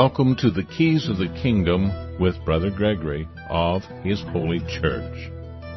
welcome to the Keys of the Kingdom with Brother Gregory of His Holy Church.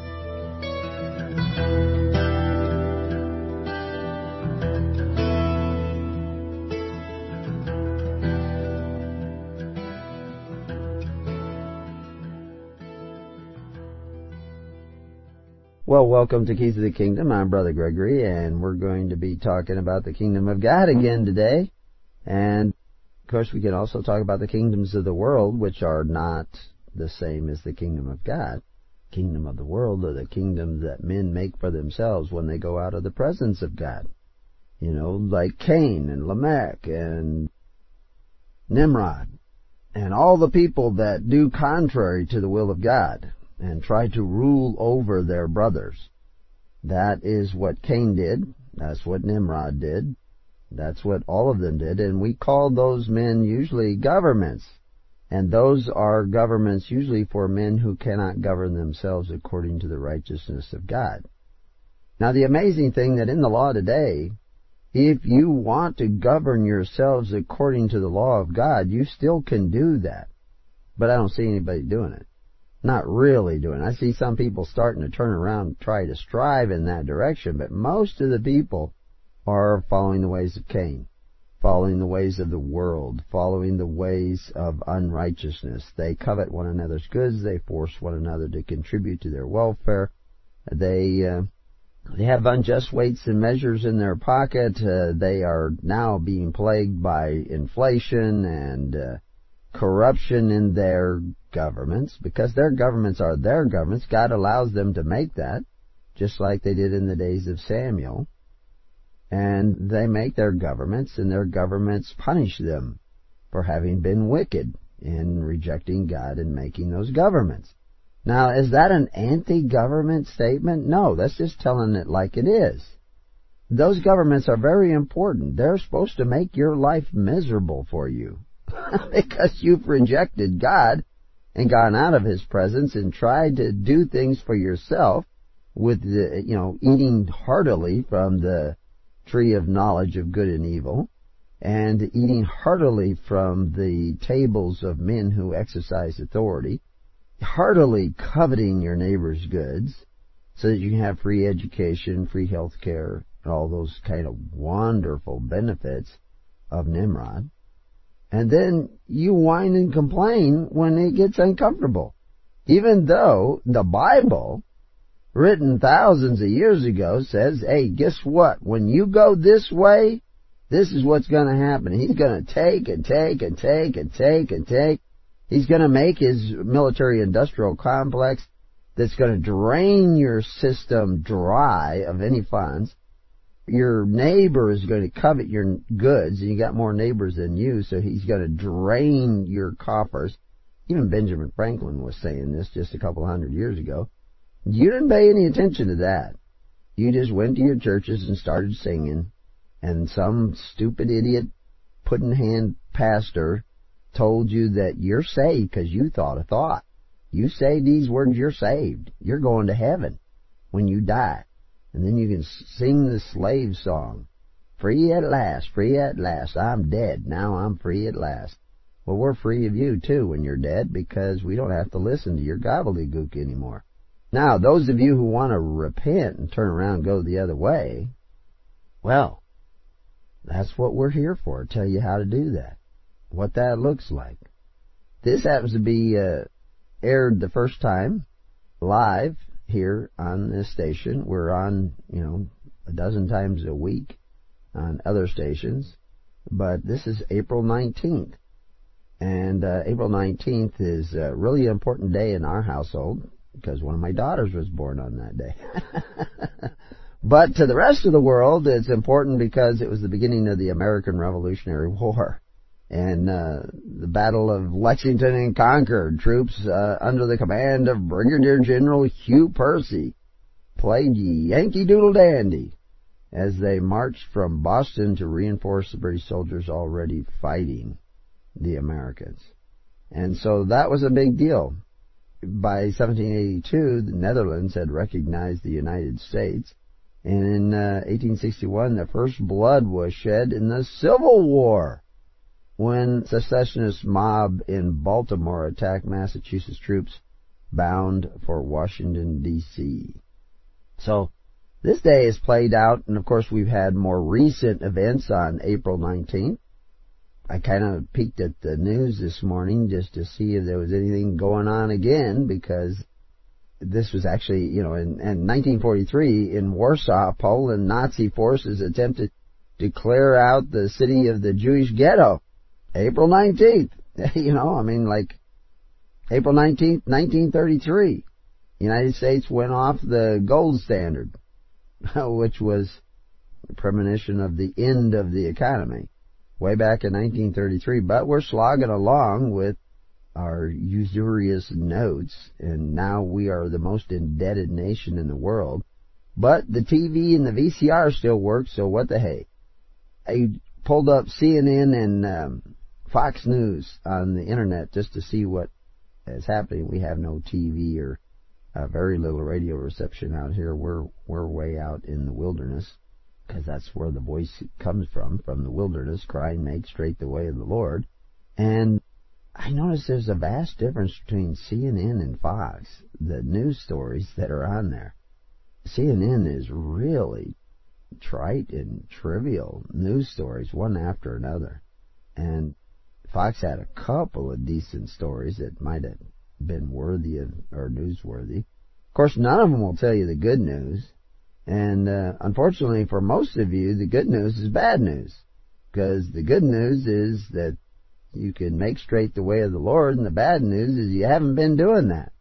Well, welcome to Keys of the Kingdom. I'm Brother Gregory, and we're going to be talking about the Kingdom of God again today. And, of course, we can also talk about the kingdoms of the world, which are not the same as the Kingdom of God. Kingdom of the world are the kingdoms that men make for themselves when they go out of the presence of God. You know, like Cain and Lamech and Nimrod and all the people that do contrary to the will of God and try to rule over their brothers. That is what Cain did. That's what Nimrod did. That's what all of them did. And we call those men usually governments. And those are governments usually for men who cannot govern themselves according to the righteousness of God. Now, the amazing thing that in the law today, if you want to govern yourselves according to the law of God, you still can do that. But I don't see anybody doing it. Not really doing it. I see some people starting to turn around and try to strive in that direction, but most of the people are following the ways of Cain, following the ways of the world, following the ways of unrighteousness. They covet one another's goods. They force one another to contribute to their welfare. They have unjust weights and measures in their pocket. They are now being plagued by inflation and corruption in their governments, because their governments are their governments. God allows them to make that, just like they did in the days of Samuel. And they make their governments, and their governments punish them for having been wicked in rejecting God and making those governments. Now, is that an anti-government statement? No, that's just telling it like it is. Those governments are very important. They're supposed to make your life miserable for you because you've rejected God and gone out of His presence and tried to do things for yourself with eating heartily from the tree of knowledge of good and evil, and eating heartily from the tables of men who exercise authority, heartily coveting your neighbor's goods so that you can have free education, free health care, and all those kind of wonderful benefits of Nimrod. And then you whine and complain when it gets uncomfortable. Even though the Bible, written thousands of years ago, says, hey, guess what? When you go this way, this is what's going to happen. He's going to take and take and take and take and take. He's going to make his military-industrial complex that's going to drain your system dry of any funds. Your neighbor is going to covet your goods, and you got more neighbors than you, so he's going to drain your coffers. Even Benjamin Franklin was saying this just a couple hundred years ago. You didn't pay any attention to that. You just went to your churches and started singing, and some stupid idiot, pudding-hand pastor told you that you're saved because you thought a thought. You say these words, you're saved. You're going to heaven when you die. And then you can sing the slave song. Free at last, I'm dead, now I'm free at last. Well, we're free of you too when you're dead, because we don't have to listen to your gobbledygook anymore. Now, those of you who want to repent and turn around and go the other way, well, that's what we're here for, tell you how to do that, what that looks like. This happens to be aired the first time live here on this station. We're on, a dozen times a week on other stations. But this is April 19th. And April 19th is a really important day in our household because one of my daughters was born on that day. But to the rest of the world, it's important because it was the beginning of the American Revolutionary War. And the Battle of Lexington and Concord, troops under the command of Brigadier General Hugh Percy played Yankee Doodle Dandy as they marched from Boston to reinforce the British soldiers already fighting the Americans. And so that was a big deal. By 1782, the Netherlands had recognized the United States. And in 1861, the first blood was shed in the Civil War. when secessionist mob in Baltimore attacked Massachusetts troops bound for Washington, D.C. So, this day is played out, and of course we've had more recent events on April 19th. I kind of peeked at the news this morning just to see if there was anything going on again, because this was actually, in 1943, in Warsaw, Poland, Nazi forces attempted to clear out the city of the Jewish ghetto. April 19th, April 19th, 1933, United States went off the gold standard, which was a premonition of the end of the economy, way back in 1933. But we're slogging along with our usurious notes, and now we are the most indebted nation in the world. But the TV and the VCR still work, so what the hey. I pulled up CNN and Fox News on the internet just to see what is happening. We have no TV or very little radio reception out here. We're way out in the wilderness, because that's where the voice comes from the wilderness, crying, make straight the way of the Lord. And I noticed there's a vast difference between CNN and Fox, the news stories that are on there. CNN is really trite and trivial news stories, one after another. And Fox had a couple of decent stories that might have been worthy of, or newsworthy. Of course, none of them will tell you the good news. And unfortunately for most of you, the good news is bad news. Because the good news is that you can make straight the way of the Lord, and the bad news is you haven't been doing that.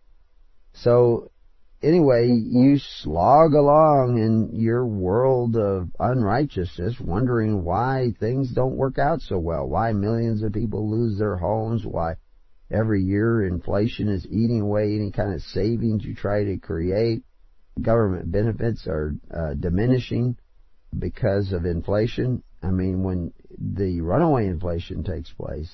So, anyway, you slog along in your world of unrighteousness, wondering why things don't work out so well, why millions of people lose their homes, why every year inflation is eating away any kind of savings you try to create. Government benefits are diminishing because of inflation. I mean, when the runaway inflation takes place,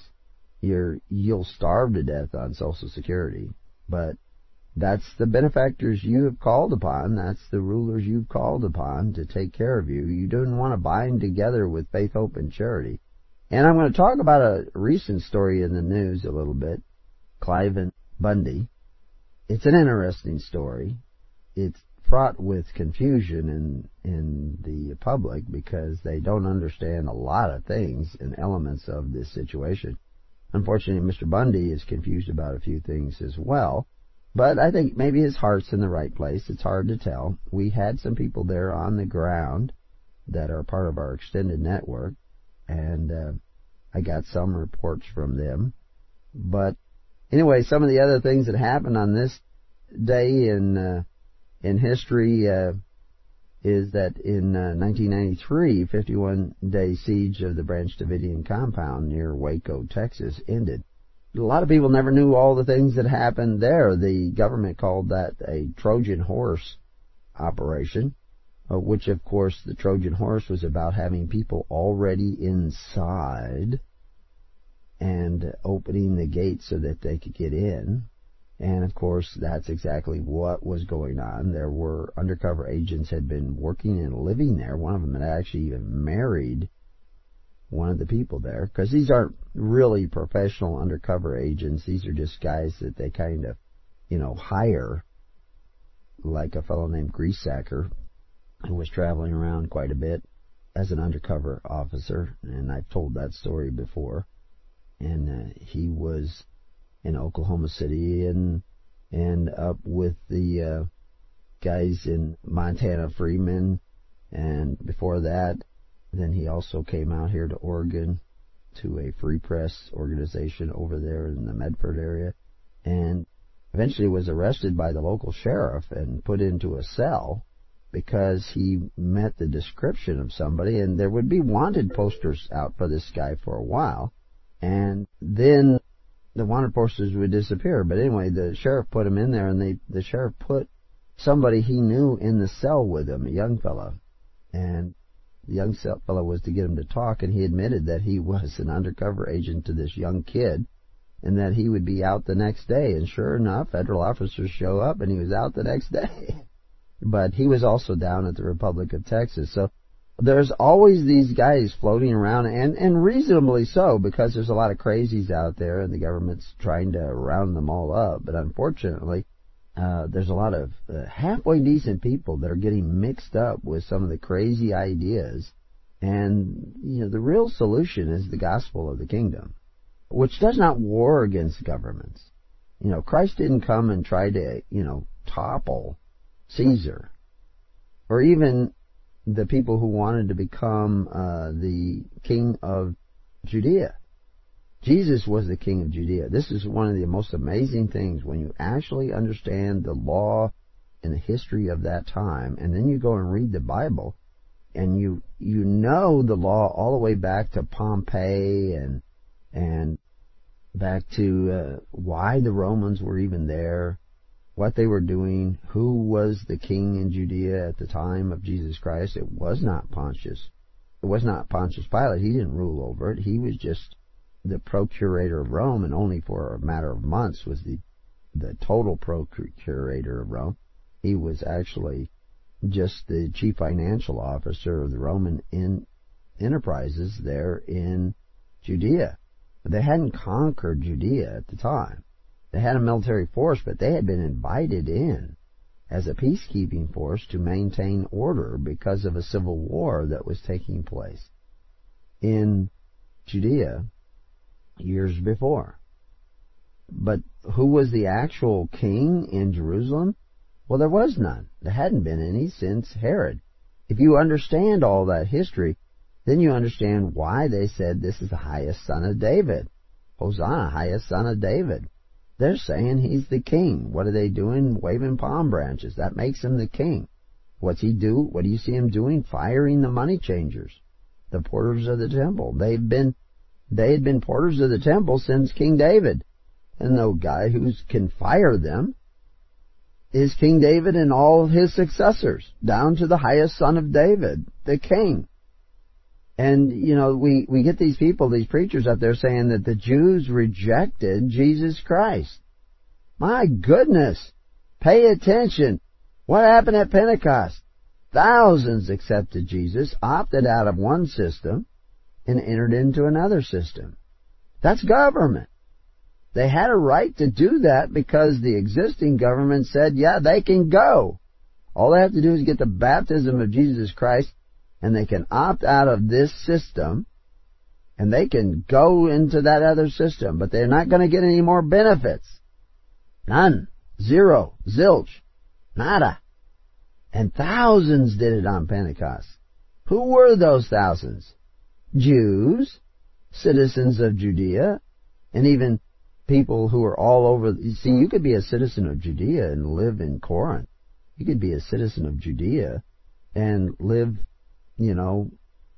you'll starve to death on Social Security. But that's the benefactors you have called upon. That's the rulers you've called upon to take care of you. You don't want to bind together with faith, hope, and charity. And I'm going to talk about a recent story in the news a little bit, Cliven Bundy. It's an interesting story. It's fraught with confusion in the public because they don't understand a lot of things and elements of this situation. Unfortunately, Mr. Bundy is confused about a few things as well. But I think maybe his heart's in the right place. It's hard to tell. We had some people there on the ground that are part of our extended network, and I got some reports from them. But anyway, some of the other things that happened on this day in history is that in 1993, 51-day siege of the Branch Davidian compound near Waco, Texas, ended. A lot of people never knew all the things that happened there. The government called that a Trojan horse operation, which, of course, the Trojan horse was about having people already inside and opening the gates so that they could get in. And, of course, that's exactly what was going on. There were undercover agents had been working and living there. One of them had actually even married one of the people there, because these aren't really professional undercover agents. These are just guys that they kind of, hire, like a fellow named Griesacker, who was traveling around quite a bit as an undercover officer, and I've told that story before. And he was in Oklahoma City and up with the guys in Montana, Freeman, and before that, then he also came out here to Oregon to a free press organization over there in the Medford area, and eventually was arrested by the local sheriff and put into a cell because he met the description of somebody, and there would be wanted posters out for this guy for a while, and then the wanted posters would disappear. But anyway, the sheriff put him in there, and the sheriff put somebody he knew in the cell with him, a young fella, and the young fellow was to get him to talk, and he admitted that he was an undercover agent to this young kid, and that he would be out the next day. And sure enough, federal officers show up, and he was out the next day. But he was also down at the Republic of Texas. So there's always these guys floating around, and reasonably so, because there's a lot of crazies out there and the government's trying to round them all up. But unfortunately, there's a lot of halfway decent people that are getting mixed up with some of the crazy ideas. And, the real solution is the gospel of the kingdom, which does not war against governments. Christ didn't come and try to, topple Caesar, or even the people who wanted to become the king of Judea. Jesus was the king of Judea. This is one of the most amazing things when you actually understand the law and the history of that time, and then you go and read the Bible, and you know the law all the way back to Pompey and back to why the Romans were even there, what they were doing, who was the king in Judea at the time of Jesus Christ. It was not Pontius. It was not Pontius Pilate. He didn't rule over it. He was just the procurator of Rome, and only for a matter of months was the total procurator of Rome. He was actually just the chief financial officer of the Roman enterprises there in Judea. But they hadn't conquered Judea at the time. They had a military force, but they had been invited in as a peacekeeping force to maintain order because of a civil war that was taking place in Judea years before. But who was the actual king in Jerusalem? Well, there was none. There hadn't been any since Herod. If you understand all that history, then you understand why they said this is the highest son of David. Hosanna, highest son of David. They're saying he's the king. What are they doing? Waving palm branches. That makes him the king. What's he do? What do you see him doing? Firing the money changers, the porters of the temple. They had been porters of the temple since King David. And no guy who can fire them is King David and all of his successors, down to the highest son of David, the king. And, we get these people, these preachers up there saying that the Jews rejected Jesus Christ. My goodness! Pay attention. What happened at Pentecost? Thousands accepted Jesus, opted out of one system, and entered into another system. That's government. They had a right to do that because the existing government said, yeah, they can go. All they have to do is get the baptism of Jesus Christ, and they can opt out of this system, and they can go into that other system, but they're not going to get any more benefits. None. Zero. Zilch. Nada. And thousands did it on Pentecost. Who were those thousands? Jews, citizens of Judea, and even people who are all over. You see, you could be a citizen of Judea and live in Corinth. You could be a citizen of Judea and live, in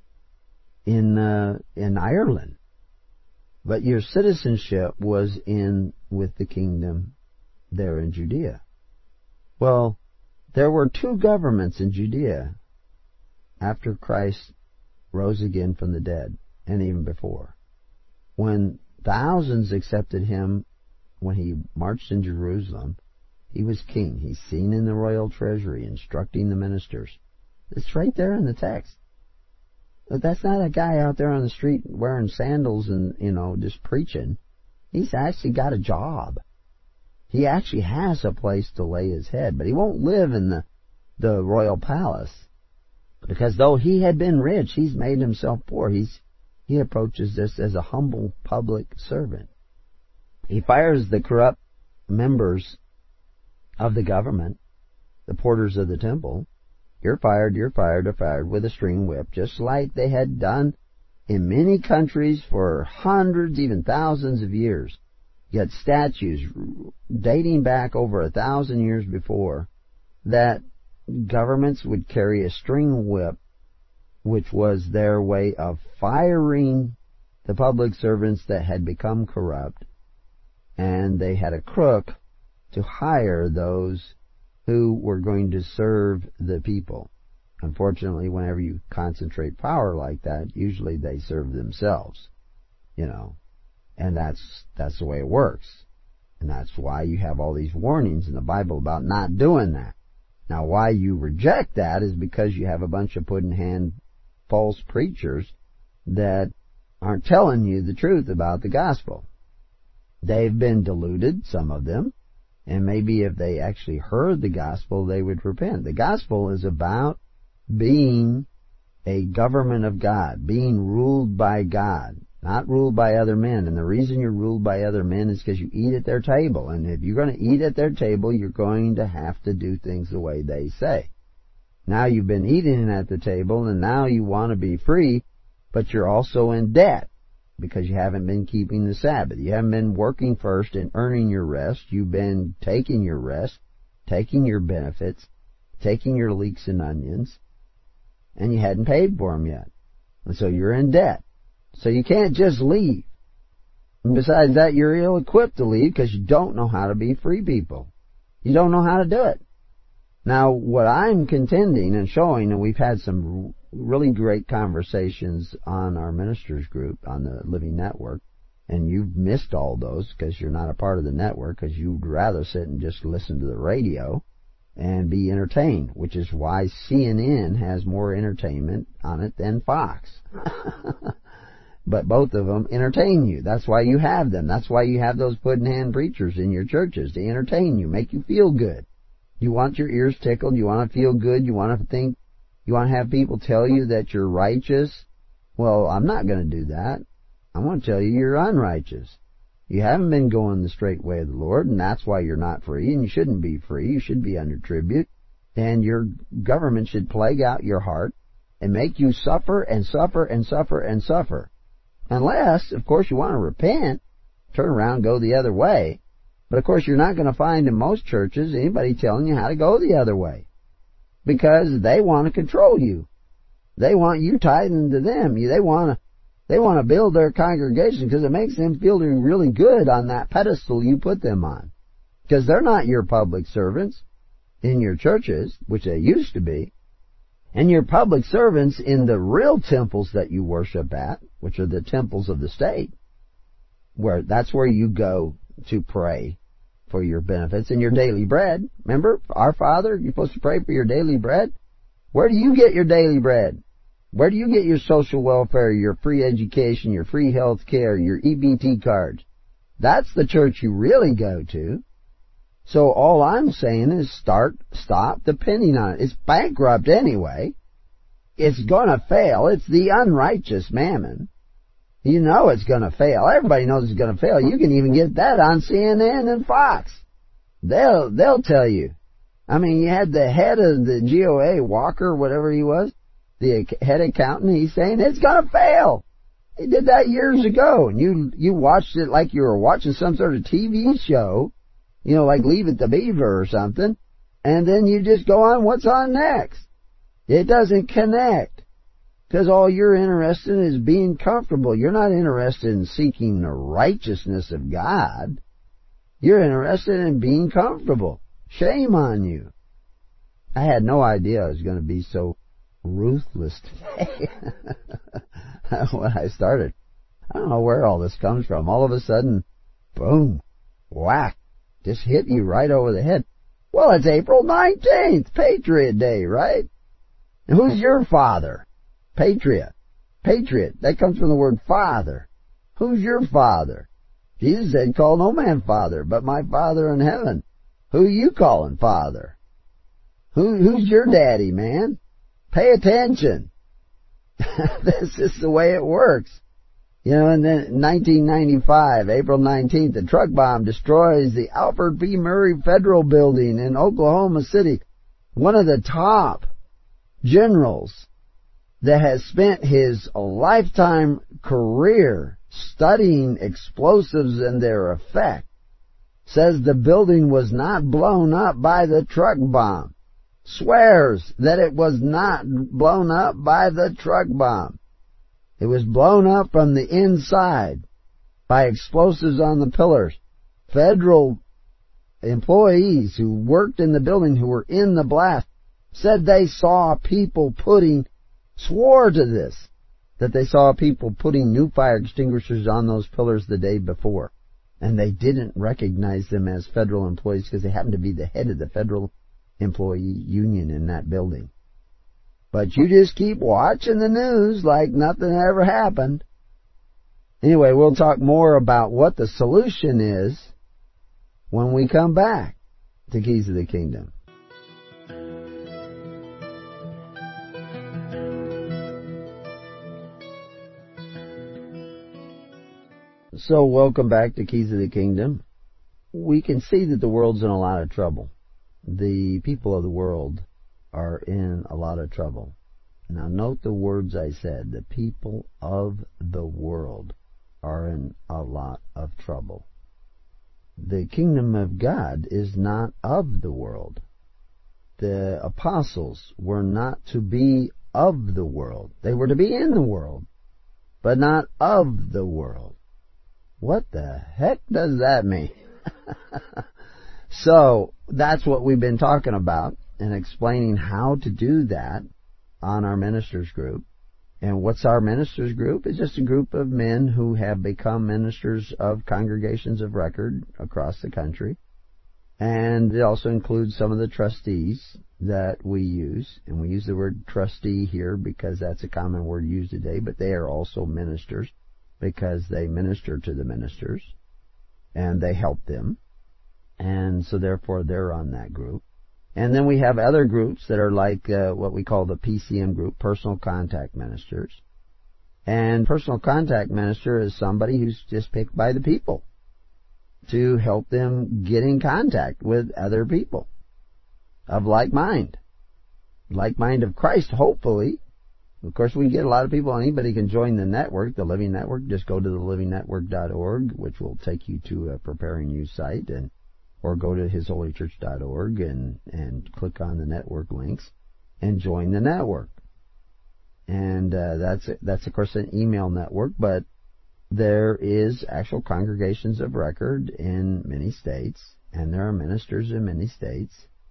Ireland. But your citizenship was with the kingdom there in Judea. Well, there were two governments in Judea after Christ rose again from the dead, and even before. When thousands accepted him when he marched in Jerusalem, he was king. He's seen in the royal treasury instructing the ministers. It's right there in the text. But that's not a guy out there on the street wearing sandals and, just preaching. He's actually got a job. He actually has a place to lay his head, but he won't live in the royal palace. Because though he had been rich, he's made himself poor. He approaches this as a humble public servant. He fires the corrupt members of the government, the porters of the temple. You're fired, you're fired, you're fired with a string whip, just like they had done in many countries for hundreds, even thousands of years. You had statues dating back over 1,000 years before that governments would carry a string whip, which was their way of firing the public servants that had become corrupt, and they had a crook to hire those who were going to serve the people. Unfortunately, whenever you concentrate power like that, usually they serve themselves, and that's the way it works. And that's why you have all these warnings in the Bible about not doing that. Now, why you reject that is because you have a bunch of false preachers that aren't telling you the truth about the gospel. They've been deluded, some of them, and maybe if they actually heard the gospel, they would repent. The gospel is about being a government of God, being ruled by God, not ruled by other men. And the reason you're ruled by other men is because you eat at their table. And if you're going to eat at their table, you're going to have to do things the way they say. Now you've been eating at the table, and now you want to be free, but you're also in debt because you haven't been keeping the Sabbath. You haven't been working first and earning your rest. You've been taking your rest, taking your benefits, taking your leeks and onions, and you hadn't paid for them yet. And so you're in debt. So you can't just leave. And besides that, you're ill-equipped to leave because you don't know how to be free people. You don't know how to do it. Now, what I'm contending and showing, and we've had some really great conversations on our ministers group on the Living Network, and you've missed all those because you're not a part of the network, because you'd rather sit and just listen to the radio and be entertained, which is why CNN has more entertainment on it than Fox. But both of them entertain you. That's why you have them. That's why you have those put-in-hand preachers in your churches, to entertain you, make you feel good. You want your ears tickled, you want to feel good, you want to think, you want to have people tell you that you're righteous. Well, I'm not going to do that. I want to tell you you're unrighteous. You haven't been going the straight way of the Lord, and that's why you're not free, and you shouldn't be free. You should be under tribute, and your government should plague out your heart and make you suffer and suffer and suffer and suffer. Unless, of course, you want to repent, turn around, go the other way. But, of course, you're not going to find in most churches anybody telling you how to go the other way, because they want to control you. They want you tithing to them. They want to build their congregation because it makes them feel really good on that pedestal you put them on. Because they're not your public servants in your churches, which they used to be. And your public servants in the real temples that you worship at, which are the temples of the state, that's where you go to pray for your benefits and your daily bread. Remember, our Father, you're supposed to pray for your daily bread. Where do you get your daily bread? Where do you get your social welfare, your free education, your free health care, your EBT cards? That's the church you really go to. So all I'm saying is stop depending on it. It's bankrupt anyway. It's going to fail. It's the unrighteous mammon. You know it's going to fail. Everybody knows it's going to fail. You can even get that on CNN and Fox. They'll tell you. I mean, you had the head of the GOA, Walker, whatever he was, the head accountant, he's saying it's going to fail. He did that years ago, and you watched it like you were watching some sort of TV show, like Leave It to Beaver or something, and then you just go on what's on next. It doesn't connect, because all you're interested in is being comfortable. You're not interested in seeking the righteousness of God. You're interested in being comfortable. Shame on you. I had no idea I was going to be so ruthless today when I started. I don't know where all this comes from. All of a sudden, boom, whack, just hit you right over the head. Well, it's April 19th, Patriot Day, right? And who's your father? Patriot. Patriot. That comes from the word father. Who's your father? Jesus said, call no man father, but my Father in heaven. Who are you calling father? Who's your daddy, man? Pay attention. This is the way it works. And then in 1995, April 19th, the truck bomb destroys the Alfred P. Murray Federal Building in Oklahoma City. One of the top generals that has spent his lifetime career studying explosives and their effect says the building was not blown up by the truck bomb. Swears that it was not blown up by the truck bomb. It was blown up from the inside by explosives on the pillars. Federal employees who worked in the building, who were in the blast, said they saw people swore to this, that they saw people putting new fire extinguishers on those pillars the day before. And they didn't recognize them as federal employees because they happened to be the head of the federal employee union in that building. But you just keep watching the news like nothing ever happened. Anyway, we'll talk more about what the solution is when we come back to Keys of the Kingdom. So, welcome back to Keys of the Kingdom. We can see that the world's in a lot of trouble. The people of the world are in a lot of trouble. Now, note the words I said. The people of the world are in a lot of trouble. The kingdom of God is not of the world. The apostles were not to be of the world. They were to be in the world, but not of the world. What the heck does that mean? So, that's what we've been talking about and explaining how to do that on our ministers group. And what's our ministers group? It's just a group of men who have become ministers of congregations of record across the country. And it also includes some of the trustees that we use. And we use the word trustee here because that's a common word used today, but they are also ministers, because they minister to the ministers, and they help them, and so therefore they're on that group. And then we have other groups that are like what we call the PCM group, Personal Contact Ministers. And Personal Contact Minister is somebody who's just picked by the people to help them get in contact with other people of like mind of Christ, hopefully. Of course, we can get a lot of people, anybody can join the network, the Living Network. Just go to thelivingnetwork.org, which will take you to a Preparing You site, or go to hisholychurch.org and click on the network links and join the network. And that's of course an email network, but there is actual congregations of record in many states, and there are ministers in many states,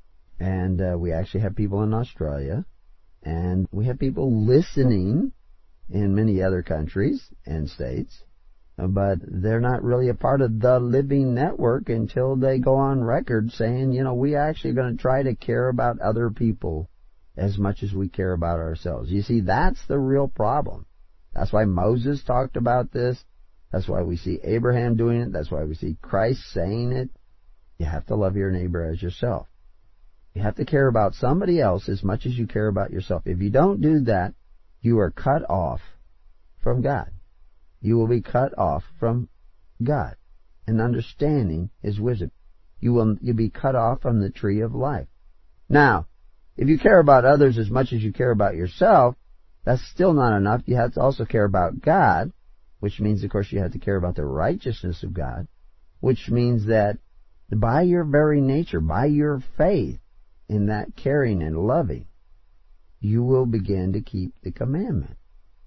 and we actually have people in Australia. And we have people listening in many other countries and states, but they're not really a part of the Living Network until they go on record saying, we actually are going to try to care about other people as much as we care about ourselves. You see, that's the real problem. That's why Moses talked about this. That's why we see Abraham doing it. That's why we see Christ saying it. You have to love your neighbor as yourself. You have to care about somebody else as much as you care about yourself. If you don't do that, you are cut off from God. You will be cut off from God and understanding His wisdom. You'll be cut off from the tree of life. Now, if you care about others as much as you care about yourself, that's still not enough. You have to also care about God, which means, of course, you have to care about the righteousness of God, which means that by your very nature, by your faith, in that caring and loving, you will begin to keep the commandment.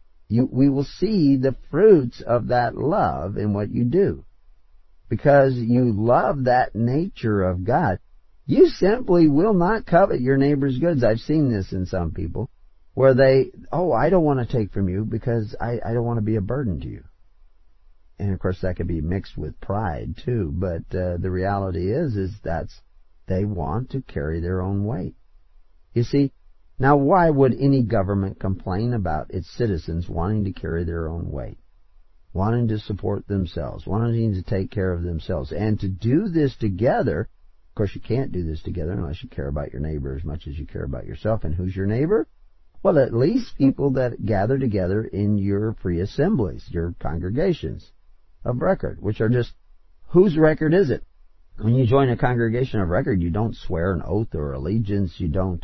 We will see the fruits of that love in what you do. Because you love that nature of God, you simply will not covet your neighbor's goods. I've seen this in some people, where I don't want to take from you because I don't want to be a burden to you. And of course that could be mixed with pride too, but the reality is they want to carry their own weight. You see, now why would any government complain about its citizens wanting to carry their own weight, wanting to support themselves, wanting to take care of themselves, and to do this together? Of course, you can't do this together unless you care about your neighbor as much as you care about yourself. And who's your neighbor? Well, at least people that gather together in your free assemblies, your congregations of record, which are just, whose record is it? When you join a congregation of record, you don't swear an oath or allegiance. You don't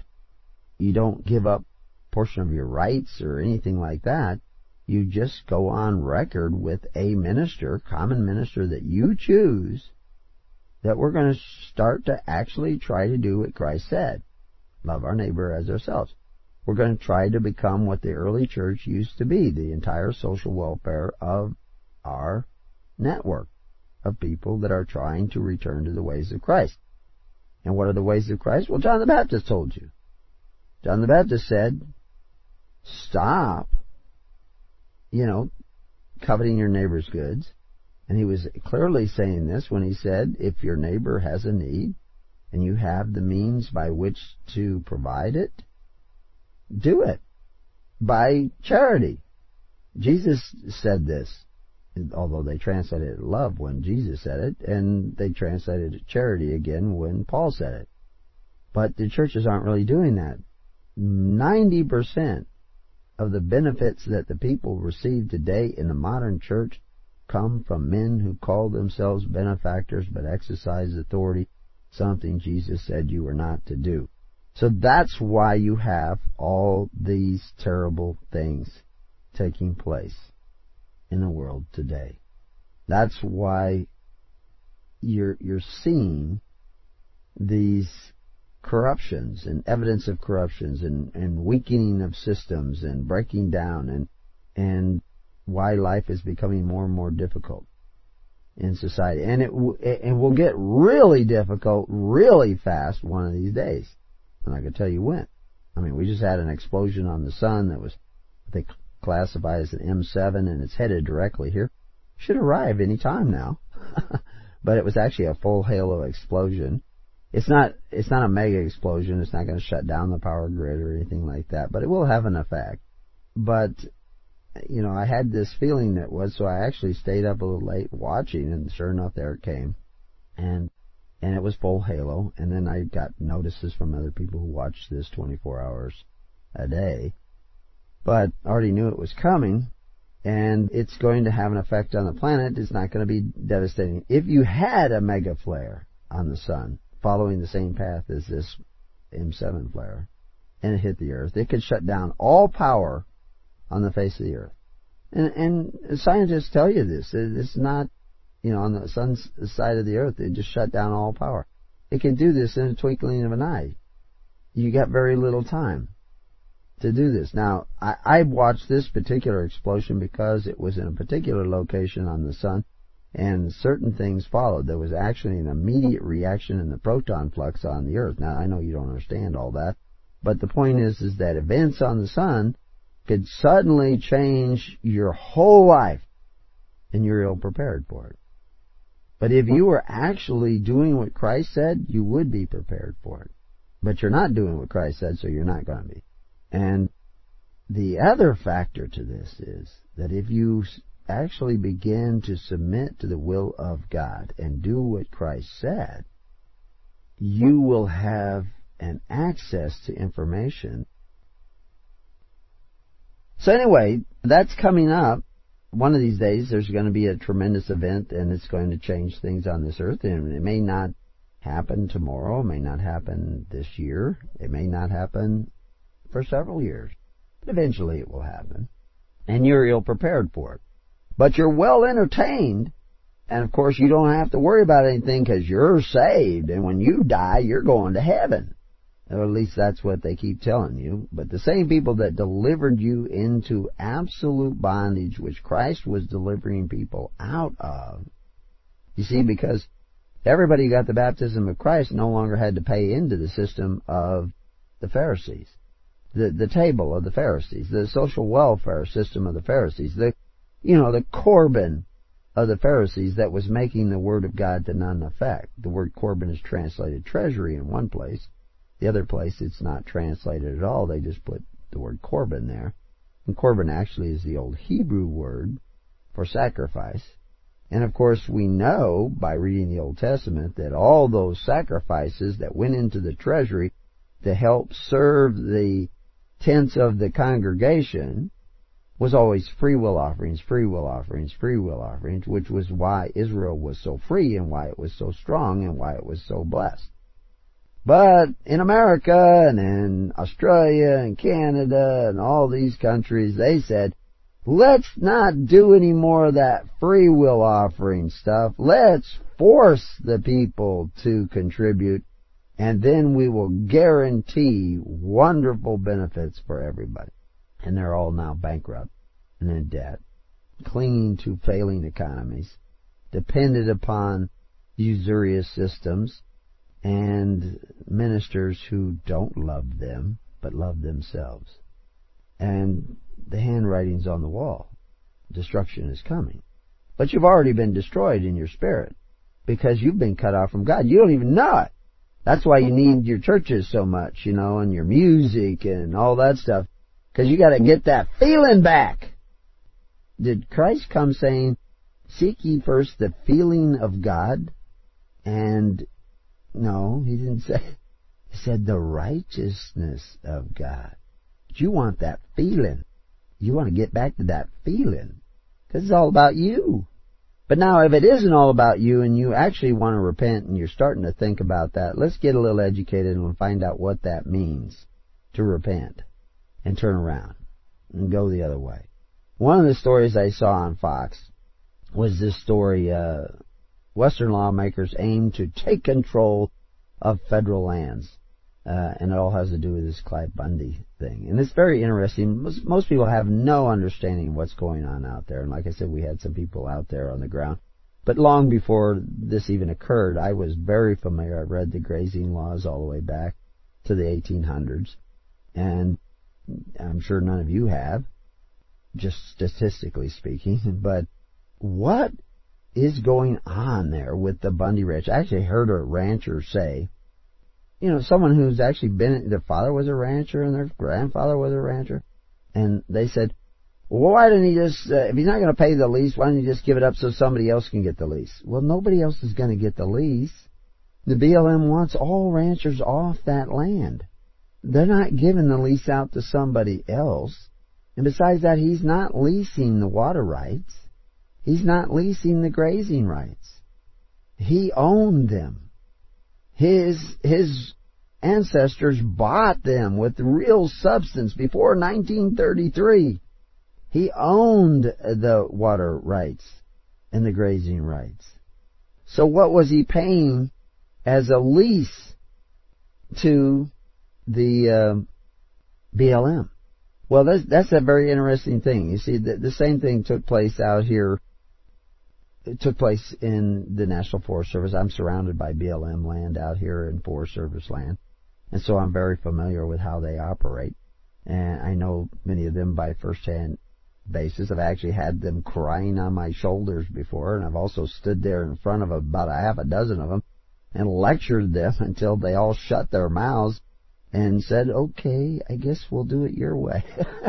give up a portion of your rights or anything like that. You just go on record with a minister, common minister that you choose, that we're going to start to actually try to do what Christ said. Love our neighbor as ourselves. We're going to try to become what the early church used to be, the entire social welfare of our network of people that are trying to return to the ways of Christ. And what are the ways of Christ? Well, John the Baptist told you. John the Baptist said, stop, coveting your neighbor's goods. And he was clearly saying this when he said, if your neighbor has a need and you have the means by which to provide it, do it by charity. Jesus said this, although they translated it love when Jesus said it, and they translated it charity again when Paul said it. But the churches aren't really doing that. 90% of the benefits that the people receive today in the modern church come from men who call themselves benefactors but exercise authority, something Jesus said you were not to do. So that's why you have all these terrible things taking place in the world today. That's why you're seeing these corruptions and evidence of corruptions and weakening of systems and breaking down and why life is becoming more and more difficult in society. And it will get really difficult really fast one of these days. And I can tell you when. I mean, we just had an explosion on the sun that was, they classify as an M7, and it's headed directly here. Should arrive any time now. But it was actually a full halo explosion. It's not a mega explosion. It's not going to shut down the power grid or anything like that, but it will have an effect. But, you know, I had this feeling that was, so I actually stayed up a little late watching, and sure enough, there it came. And it was full halo, and then I got notices from other people who watched this 24 hours a day. But I already knew it was coming, and it's going to have an effect on the planet. It's not going to be devastating. If you had a mega flare on the sun, following the same path as this M7 flare, and it hit the Earth, it could shut down all power on the face of the Earth. And scientists tell you this. It's not, you know, on the sun's side of the Earth, it just shut down all power. It can do this in a twinkling of an eye. You got very little time to do this. Now, I watched this particular explosion because it was in a particular location on the sun, and certain things followed. There was actually an immediate reaction in the proton flux on the Earth. Now, I know you don't understand all that, but the point is that events on the sun could suddenly change your whole life, and you're ill prepared for it. But if you were actually doing what Christ said, you would be prepared for it. But you're not doing what Christ said, so you're not going to be. And the other factor to this is that if you actually begin to submit to the will of God and do what Christ said, you will have an access to information. So anyway, that's coming up. One of these days there's going to be a tremendous event, and it's going to change things on this earth, and it may not happen tomorrow, it may not happen this year, it may not happen for several years, but eventually it will happen, and you're ill prepared for it. But you're well entertained, and of course you don't have to worry about anything because you're saved, and when you die, you're going to heaven. Or at least that's what they keep telling you. But the same people that delivered you into absolute bondage, which Christ was delivering people out of, you see, because everybody who got the baptism of Christ no longer had to pay into the system of the Pharisees, the table of the Pharisees, the social welfare system of the Pharisees, the Corban of the Pharisees that was making the Word of God to none effect. The word Corban is translated treasury in one place. The other place it's not translated at all. They just put the word Corban there. And Corban actually is the old Hebrew word for sacrifice. And of course we know by reading the Old Testament that all those sacrifices that went into the treasury to help serve the tents of the congregation was always free will offerings, free will offerings, free will offerings, which was why Israel was so free and why it was so strong and why it was so blessed. But in America and in Australia and Canada and all these countries, they said, let's not do any more of that free will offering stuff. Let's force the people to contribute, and then we will guarantee wonderful benefits for everybody. And they're all now bankrupt and in debt, clinging to failing economies, dependent upon usurious systems, and ministers who don't love them, but love themselves. And the handwriting's on the wall. Destruction is coming. But you've already been destroyed in your spirit, because you've been cut off from God. You don't even know it. That's why you need your churches so much, and your music and all that stuff. Because you got to get that feeling back. Did Christ come saying, seek ye first the feeling of God? And no, he didn't say. He said the righteousness of God. But you want that feeling. You want to get back to that feeling. Because it's all about you. But now if it isn't all about you and you actually want to repent and you're starting to think about that, let's get a little educated and we'll find out what that means to repent and turn around and go the other way. One of the stories I saw on Fox was this story, Western lawmakers aim to take control of federal lands. And it all has to do with this Clyde Bundy thing. And it's very interesting. Most people have no understanding of what's going on out there. And like I said, we had some people out there on the ground. But long before this even occurred, I was very familiar. I read the grazing laws all the way back to the 1800s. And I'm sure none of you have, just statistically speaking. But what is going on there with the Bundy Ranch? I actually heard a rancher say, someone who's actually their father was a rancher and their grandfather was a rancher. And they said, well, why didn't he just, if he's not going to pay the lease, why don't you just give it up so somebody else can get the lease? Well, nobody else is going to get the lease. The BLM wants all ranchers off that land. They're not giving the lease out to somebody else. And besides that, he's not leasing the water rights. He's not leasing the grazing rights. He owned them. His ancestors bought them with real substance before 1933. He owned the water rights and the grazing rights. So what was he paying as a lease to the BLM? Well, that's a very interesting thing. You see, the same thing took place out here. It took place in the National Forest Service. I'm surrounded by BLM land out here in Forest Service land. And so I'm very familiar with how they operate. And I know many of them by first-hand basis. I've actually had them crying on my shoulders before. And I've also stood there in front of about a half a dozen of them and lectured them until they all shut their mouths and said, okay, I guess we'll do it your way.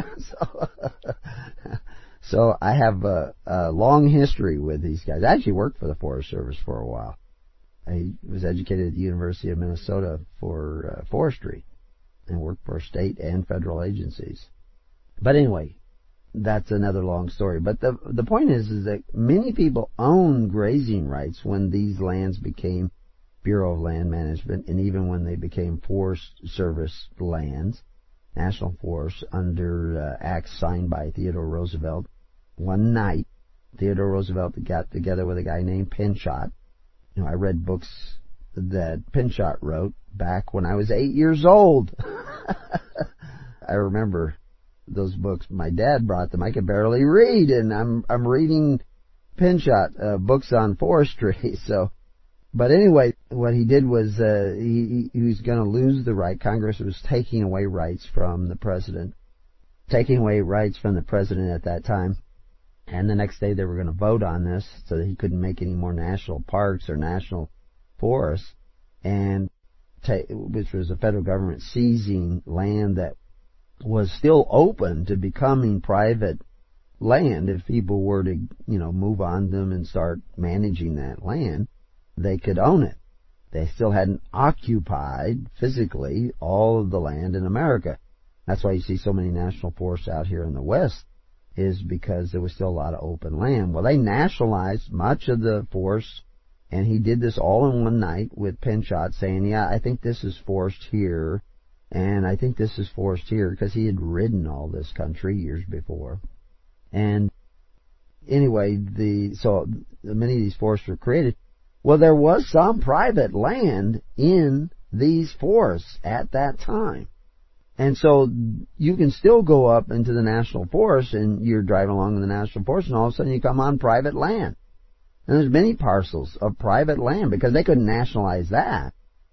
So I have a long history with these guys. I actually worked for the Forest Service for a while. I was educated at the University of Minnesota for forestry and worked for state and federal agencies. But anyway, that's another long story. But the point is that many people own grazing rights when these lands became Bureau of Land Management, and even when they became Forest Service lands, National Forests, under acts signed by Theodore Roosevelt. One night, Theodore Roosevelt got together with a guy named Pinchot. I read books that Pinchot wrote back when I was 8 years old. I remember those books. My dad brought them. I could barely read, and I'm reading Pinchot books on forestry. But anyway, what he did was he was going to lose the right. Congress was taking away rights from the president, at that time. And the next day they were going to vote on this so that he couldn't make any more national parks or national forests, and which was the federal government seizing land that was still open to becoming private land. If people were to, move on them and start managing that land, they could own it. They still hadn't occupied physically all of the land in America. That's why you see so many national forests out here in the West, is because there was still a lot of open land. Well, they nationalized much of the forests, and he did this all in one night with Pinchot saying, yeah, I think this is forest here, and I think this is forest here, because he had ridden all this country years before. And anyway, so many of these forests were created. Well, there was some private land in these forests at that time. And so you can still go up into the national forest, and you're driving along in the national forest, and all of a sudden you come on private land. And there's many parcels of private land because they couldn't nationalize that.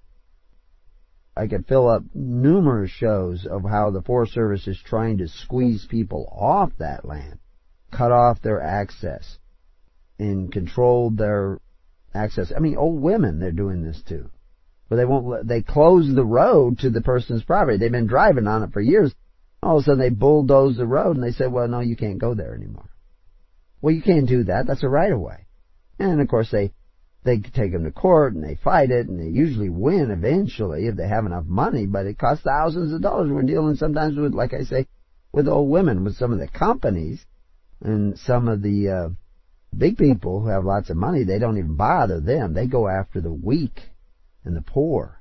I could fill up numerous shows of how the Forest Service is trying to squeeze people off that land, cut off their access, and control their access. I mean, old women they're doing this to. But they close the road to the person's property. They've been driving on it for years. All of a sudden they bulldoze the road and they say, well, no, you can't go there anymore. Well, you can't do that. That's a right-of-way. And, of course, they take them to court and they fight it, and they usually win eventually if they have enough money, but it costs thousands of dollars. We're dealing sometimes with, like I say, with old women, with some of the companies and some of the big people who have lots of money. They don't even bother them. They go after the weak and the poor,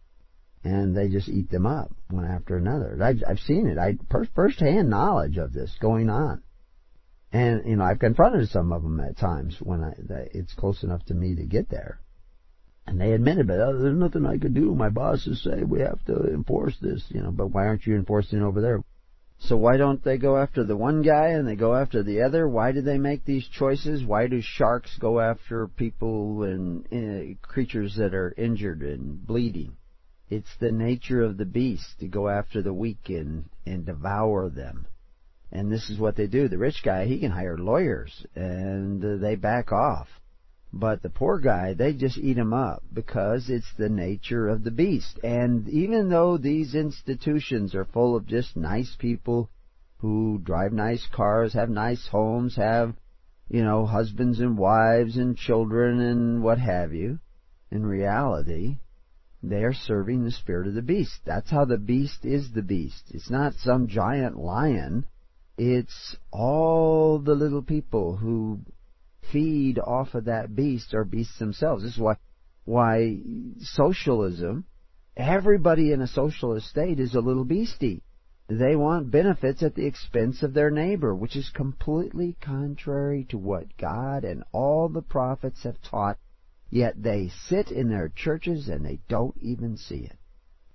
and they just eat them up one after another. I've seen it. First-hand knowledge of this going on. And, I've confronted some of them at times when it's close enough to me to get there. And they admitted, but there's nothing I could do. My bosses say we have to enforce this, but why aren't you enforcing it over there? So why don't they go after the one guy and they go after the other? Why do they make these choices? Why do sharks go after people and creatures that are injured and bleeding? It's the nature of the beast to go after the weak and devour them. And this is what they do. The rich guy, he can hire lawyers, and they back off. But the poor guy, they just eat him up because it's the nature of the beast. And even though these institutions are full of just nice people who drive nice cars, have nice homes, have, husbands and wives and children and what have you, in reality, they are serving the spirit of the beast. That's how the beast is the beast. It's not some giant lion. It's all the little people who feed off of that beast are beasts themselves. This is why socialism, everybody in a socialist state is a little beastie. They want benefits at the expense of their neighbor, which is completely contrary to what God and all the prophets have taught, yet they sit in their churches and they don't even see it.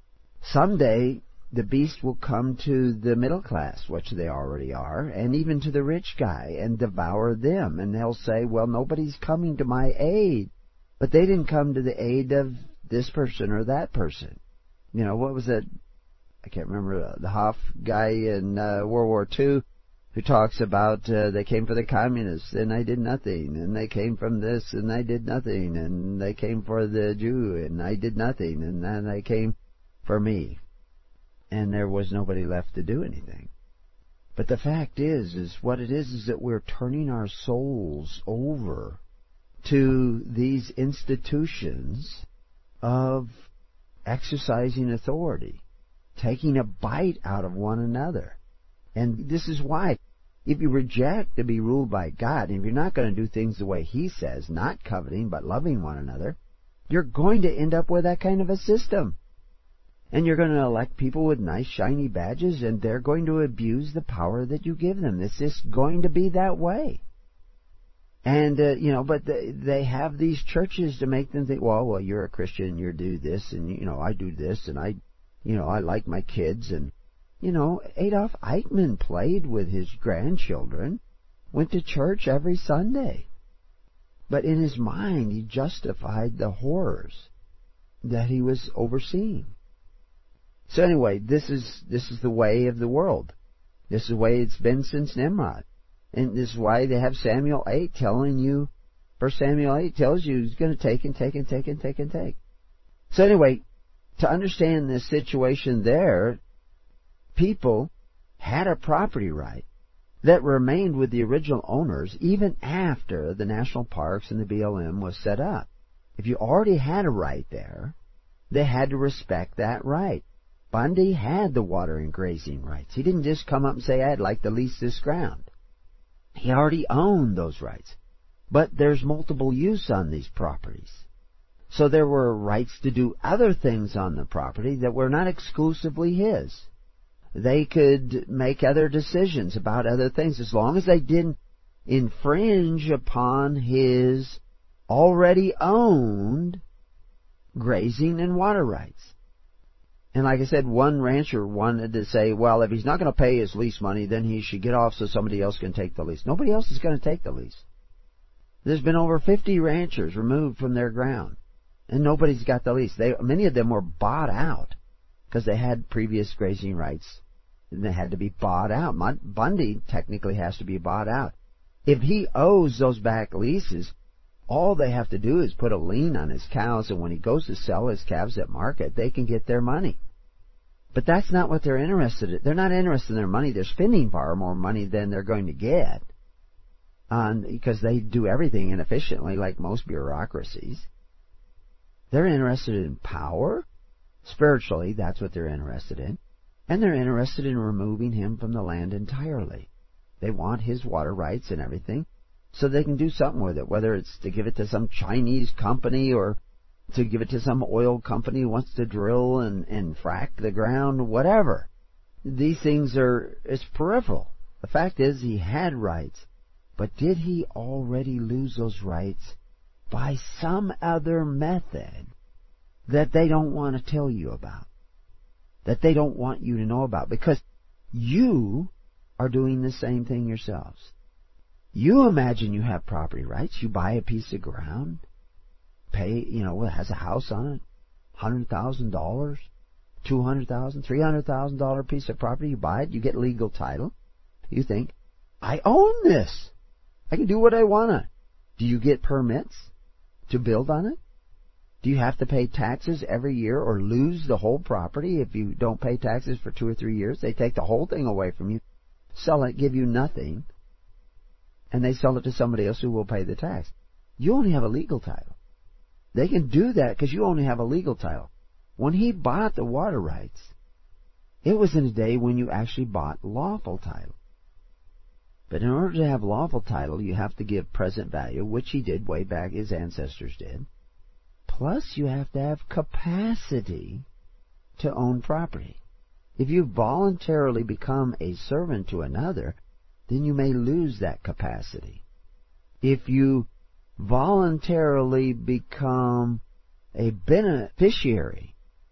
Someday, the beast will come to the middle class, which they already are, and even to the rich guy, and devour them. And they'll say, well, nobody's coming to my aid. But they didn't come to the aid of this person or that person. What was it? I can't remember, the Hoff guy in World War II who talks about they came for the communists and I did nothing, and they came from this and I did nothing, and they came for the Jew and I did nothing, and then they came for me. And there was nobody left to do anything. But the fact is what it is that we're turning our souls over to these institutions of exercising authority, taking a bite out of one another. And this is why, if you reject to be ruled by God, and if you're not going to do things the way He says, not coveting but loving one another, you're going to end up with that kind of a system. And you're going to elect people with nice shiny badges, and they're going to abuse the power that you give them. It's just going to be that way. And, but they have these churches to make them think, well, you're a Christian, you do this, and, I do this, and I like my kids. And, Adolf Eichmann played with his grandchildren, went to church every Sunday. But in his mind, he justified the horrors that he was overseeing. So anyway, this is the way of the world. This is the way it's been since Nimrod. And this is why they have Samuel 8 telling you, 1 Samuel 8 tells you he's going to take and take and take and take and take. So anyway, to understand this situation there, people had a property right that remained with the original owners even after the national parks and the BLM was set up. If you already had a right there, they had to respect that right. Bundy had the water and grazing rights. He didn't just come up and say, I'd like to lease this ground. He already owned those rights. But there's multiple use on these properties. So there were rights to do other things on the property that were not exclusively his. They could make other decisions about other things as long as they didn't infringe upon his already owned grazing and water rights. And like I said, one rancher wanted to say, well, if he's not going to pay his lease money, then he should get off so somebody else can take the lease. Nobody else is going to take the lease. There's been over 50 ranchers removed from their ground, and nobody's got the lease. Many of them were bought out because they had previous grazing rights, and they had to be bought out. Bundy technically has to be bought out. If he owes those back leases, All they have to do is put a lien on his cows, and when he goes to sell his calves at market, they can get their money. But that's not what they're interested in. They're not interested in their money. They're spending far more money than they're going to get, because they do everything inefficiently, like most bureaucracies. They're interested in power. Spiritually, that's what they're interested in. And they're interested in removing him from the land entirely. They want his water rights and everything, so they can do something with it, whether it's to give it to some Chinese company or to give it to some oil company who wants to drill and frack the ground, whatever. These things it's peripheral. The fact is, he had rights, but did he already lose those rights by some other method that they don't want to tell you about, that they don't want you to know about, because you are doing the same thing yourselves. You imagine you have property rights. You buy a piece of ground, pay, it has a house on it, $100,000, $200,000, $300,000 piece of property. You buy it, you get legal title. You think, I own this. I can do what I want to. Do you get permits to build on it? Do you have to pay taxes every year or lose the whole property if you don't pay taxes for 2 or 3 years? They take the whole thing away from you, sell it, give you nothing, and they sell it to somebody else who will pay the tax. You only have a legal title. They can do that because you only have a legal title. When he bought the water rights, it was in a day when you actually bought lawful title. But in order to have lawful title, you have to give present value, which he did way back, his ancestors did. Plus, you have to have capacity to own property. If you voluntarily become a servant to another, then you may lose that capacity. If you voluntarily become a beneficiary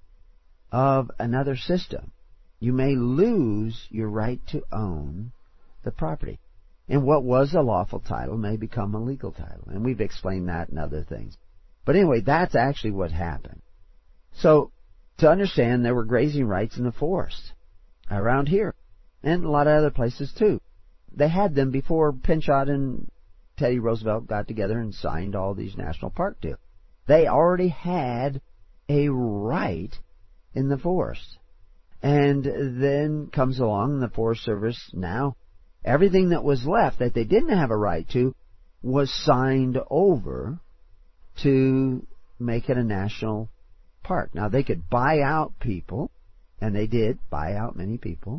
of another system, you may lose your right to own the property. And what was a lawful title may become a legal title. And we've explained that and other things. But anyway, that's actually what happened. So, to understand, there were grazing rights in the forest around here, and a lot of other places too. They had them before Pinchot and Teddy Roosevelt got together and signed all these national park deals. They already had a right in the forest. And then comes along the Forest Service now. Everything that was left that they didn't have a right to was signed over to make it a national park. Now, they could buy out people, and they did buy out many people,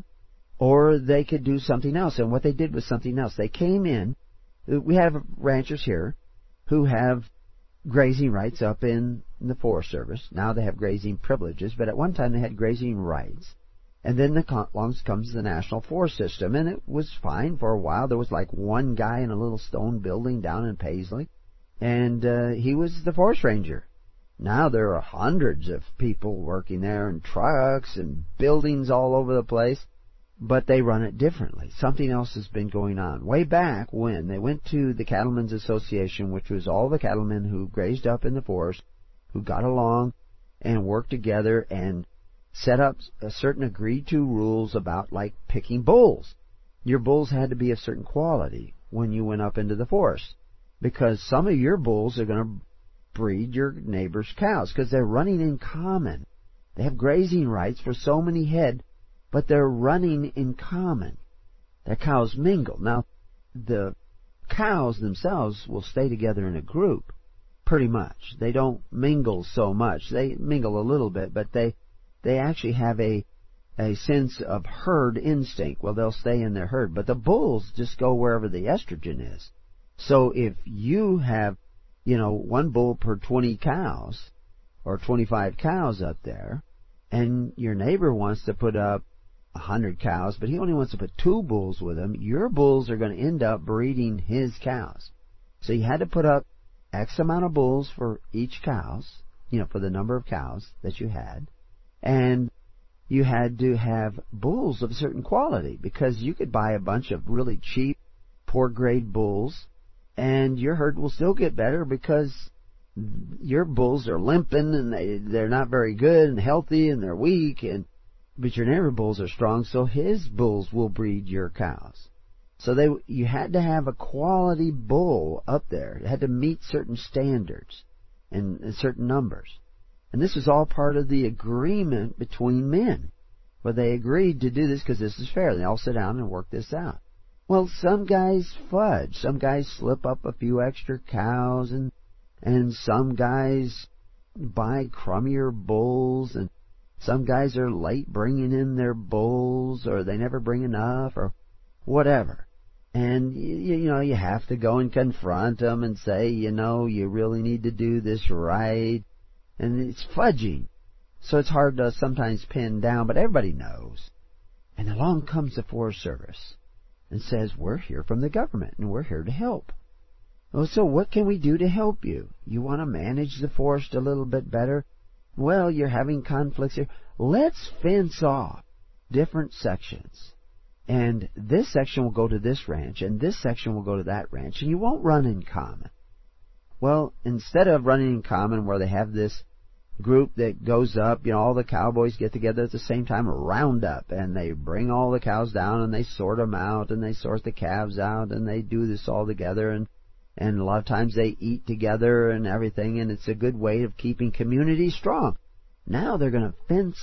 or they could do something else. And what they did was something else. They came in. We have ranchers here who have grazing rights up in the Forest Service. Now they have grazing privileges, but at one time they had grazing rights. And then along comes the National Forest System, and it was fine for a while. There was like one guy in a little stone building down in Paisley, and he was the forest ranger. Now there are hundreds of people working there, and trucks and buildings all over the place, but they run it differently. Something else has been going on. Way back when they went to the Cattlemen's Association, which was all the cattlemen who grazed up in the forest, who got along and worked together and set up a certain agreed-to rules about, like, picking bulls. Your bulls had to be of certain quality when you went up into the forest, because some of your bulls are going to breed your neighbor's cows, because they're running in common. They have grazing rights for so many head, but they're running in common. Their cows mingle. Now, the cows themselves will stay together in a group, pretty much. They don't mingle so much. They mingle a little bit, but they actually have a sense of herd instinct. Well, they'll stay in their herd. But the bulls just go wherever the estrogen is. So if you have, one bull per 20 cows, or 25 cows up there, and your neighbor wants to put up 100 cows, but he only wants to put 2 bulls with him, your bulls are going to end up breeding his cows. So you had to put up X amount of bulls for each cows, for the number of cows that you had. And you had to have bulls of a certain quality, because you could buy a bunch of really cheap, poor-grade bulls, and your herd will still get better because your bulls are limping, and they're not very good and healthy, and they're weak, but your neighbor bulls are strong, so his bulls will breed your cows. So you had to have a quality bull up there. It had to meet certain standards and certain numbers. And this was all part of the agreement between men, where they agreed to do this because this is fair. They all sit down and work this out. Well, some guys fudge. Some guys slip up a few extra cows, and some guys buy crummier bulls, and some guys are late bringing in their bulls, or they never bring enough, or whatever. And, you have to go and confront them and say, you really need to do this right. And it's fudging. So it's hard to sometimes pin down, but everybody knows. And along comes the Forest Service and says, we're here from the government, and we're here to help. Well, so what can we do to help you? You want to manage the forest a little bit better? Well, you're having conflicts here. Let's fence off different sections. And this section will go to this ranch, and this section will go to that ranch, and you won't run in common. Well, instead of running in common where they have this group that goes up, all the cowboys get together at the same time, a roundup, and they bring all the cows down, and they sort them out, and they sort the calves out, and they do this all together, and a lot of times they eat together and everything, and it's a good way of keeping community strong. Now they're going to fence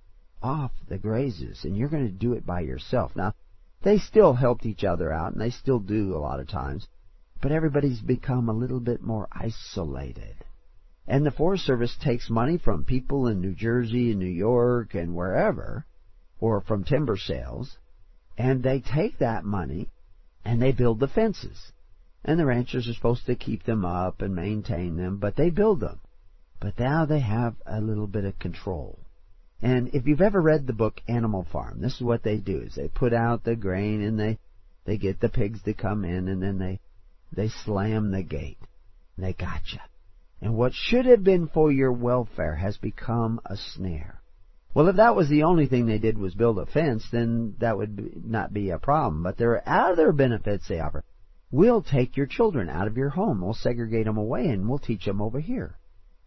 off the grazes, and you're going to do it by yourself. Now, they still helped each other out, and they still do a lot of times, but everybody's become a little bit more isolated. And the Forest Service takes money from people in New Jersey and New York and wherever, or from timber sales, and they take that money and they build the fences. And the ranchers are supposed to keep them up and maintain them, but they build them. But now they have a little bit of control. And if you've ever read the book Animal Farm, this is what they do, is they put out the grain and they get the pigs to come in, and then they slam the gate. They gotcha. And what should have been for your welfare has become a snare. Well, if that was the only thing they did was build a fence, then that would not be a problem. But there are other benefits they offer. We'll take your children out of your home. We'll segregate them away, and we'll teach them over here.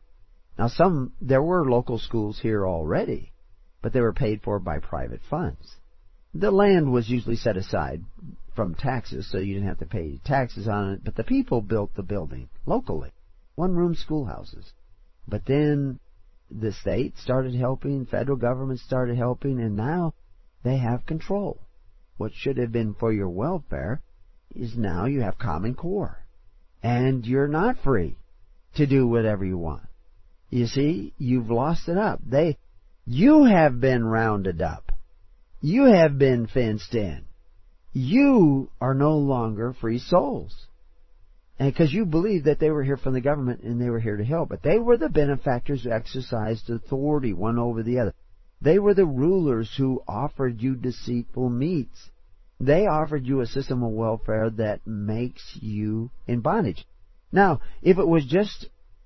Now, there were local schools here already, but they were paid for by private funds. The land was usually set aside from taxes, so you didn't have to pay taxes on it, but the people built the building locally, one-room schoolhouses. But then the state started helping, federal government started helping, and now they have control. What should have been for your welfare is now you have Common Core, and you're not free to do whatever you want. You see, you've lost it up. You have been rounded up. You have been fenced in. You are no longer free souls. And because you believe that they were here from the government and they were here to help. But they were the benefactors who exercised authority one over the other. They were the rulers who offered you deceitful meats. They offered you a system of welfare that makes you in bondage. Now, if it was just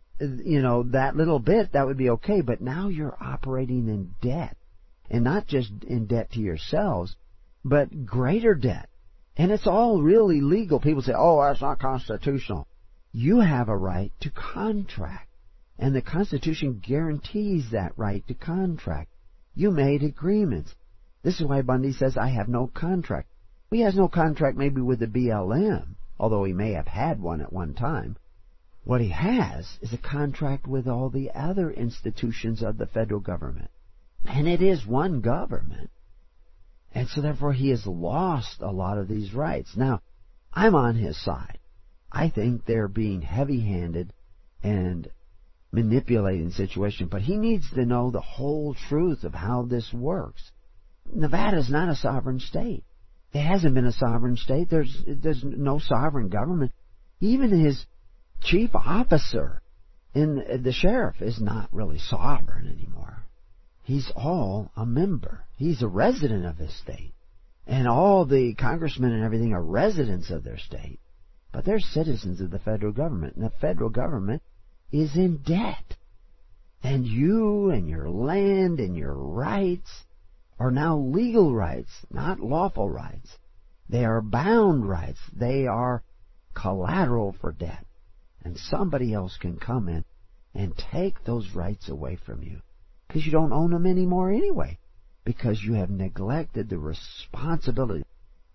that little bit, that would be okay, but now you're operating in debt. And not just in debt to yourselves, but greater debt. And it's all really legal. People say, oh, that's not constitutional. You have a right to contract. And the Constitution guarantees that right to contract. You made agreements. This is why Bundy says, I have no contract. He has no contract maybe with the BLM, although he may have had one at one time. What he has is a contract with all the other institutions of the federal government. And it is one government. And so therefore he has lost a lot of these rights. Now, I'm on his side. I think they're being heavy-handed and manipulating the situation. But he needs to know the whole truth of how this works. Nevada's not a sovereign state. It hasn't been a sovereign state. There's no sovereign government. Even his chief officer in the sheriff is not really sovereign anymore. He's all a member. He's a resident of his state. And all the congressmen and everything are residents of their state. But they're citizens of the federal government. And the federal government is in debt. And you and your land and your rights are now legal rights, not lawful rights. They are bound rights. They are collateral for debt. And somebody else can come in and take those rights away from you. Because you don't own them anymore anyway. Because you have neglected the responsibility.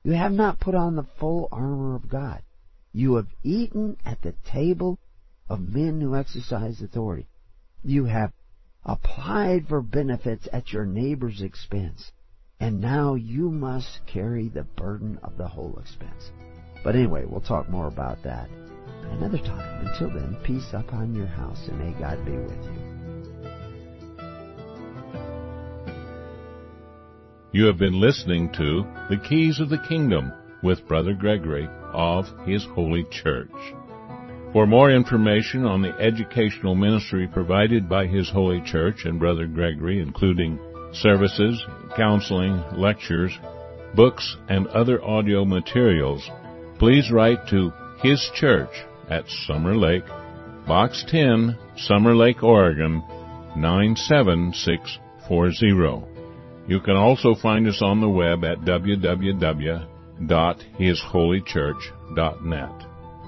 You have not put on the full armor of God. You have eaten at the table of men who exercise authority. You have applied for benefits at your neighbor's expense. And now you must carry the burden of the whole expense. But anyway, we'll talk more about that another time. Until then, peace upon your house, and may God be with you. You have been listening to The Keys of the Kingdom with Brother Gregory of His Holy Church. For more information on the educational ministry provided by His Holy Church and Brother Gregory, including services, counseling, lectures, books, and other audio materials, please write to His Church at Summer Lake, Box 10, Summer Lake, Oregon, 97640. You can also find us on the web at www.hisholychurch.net.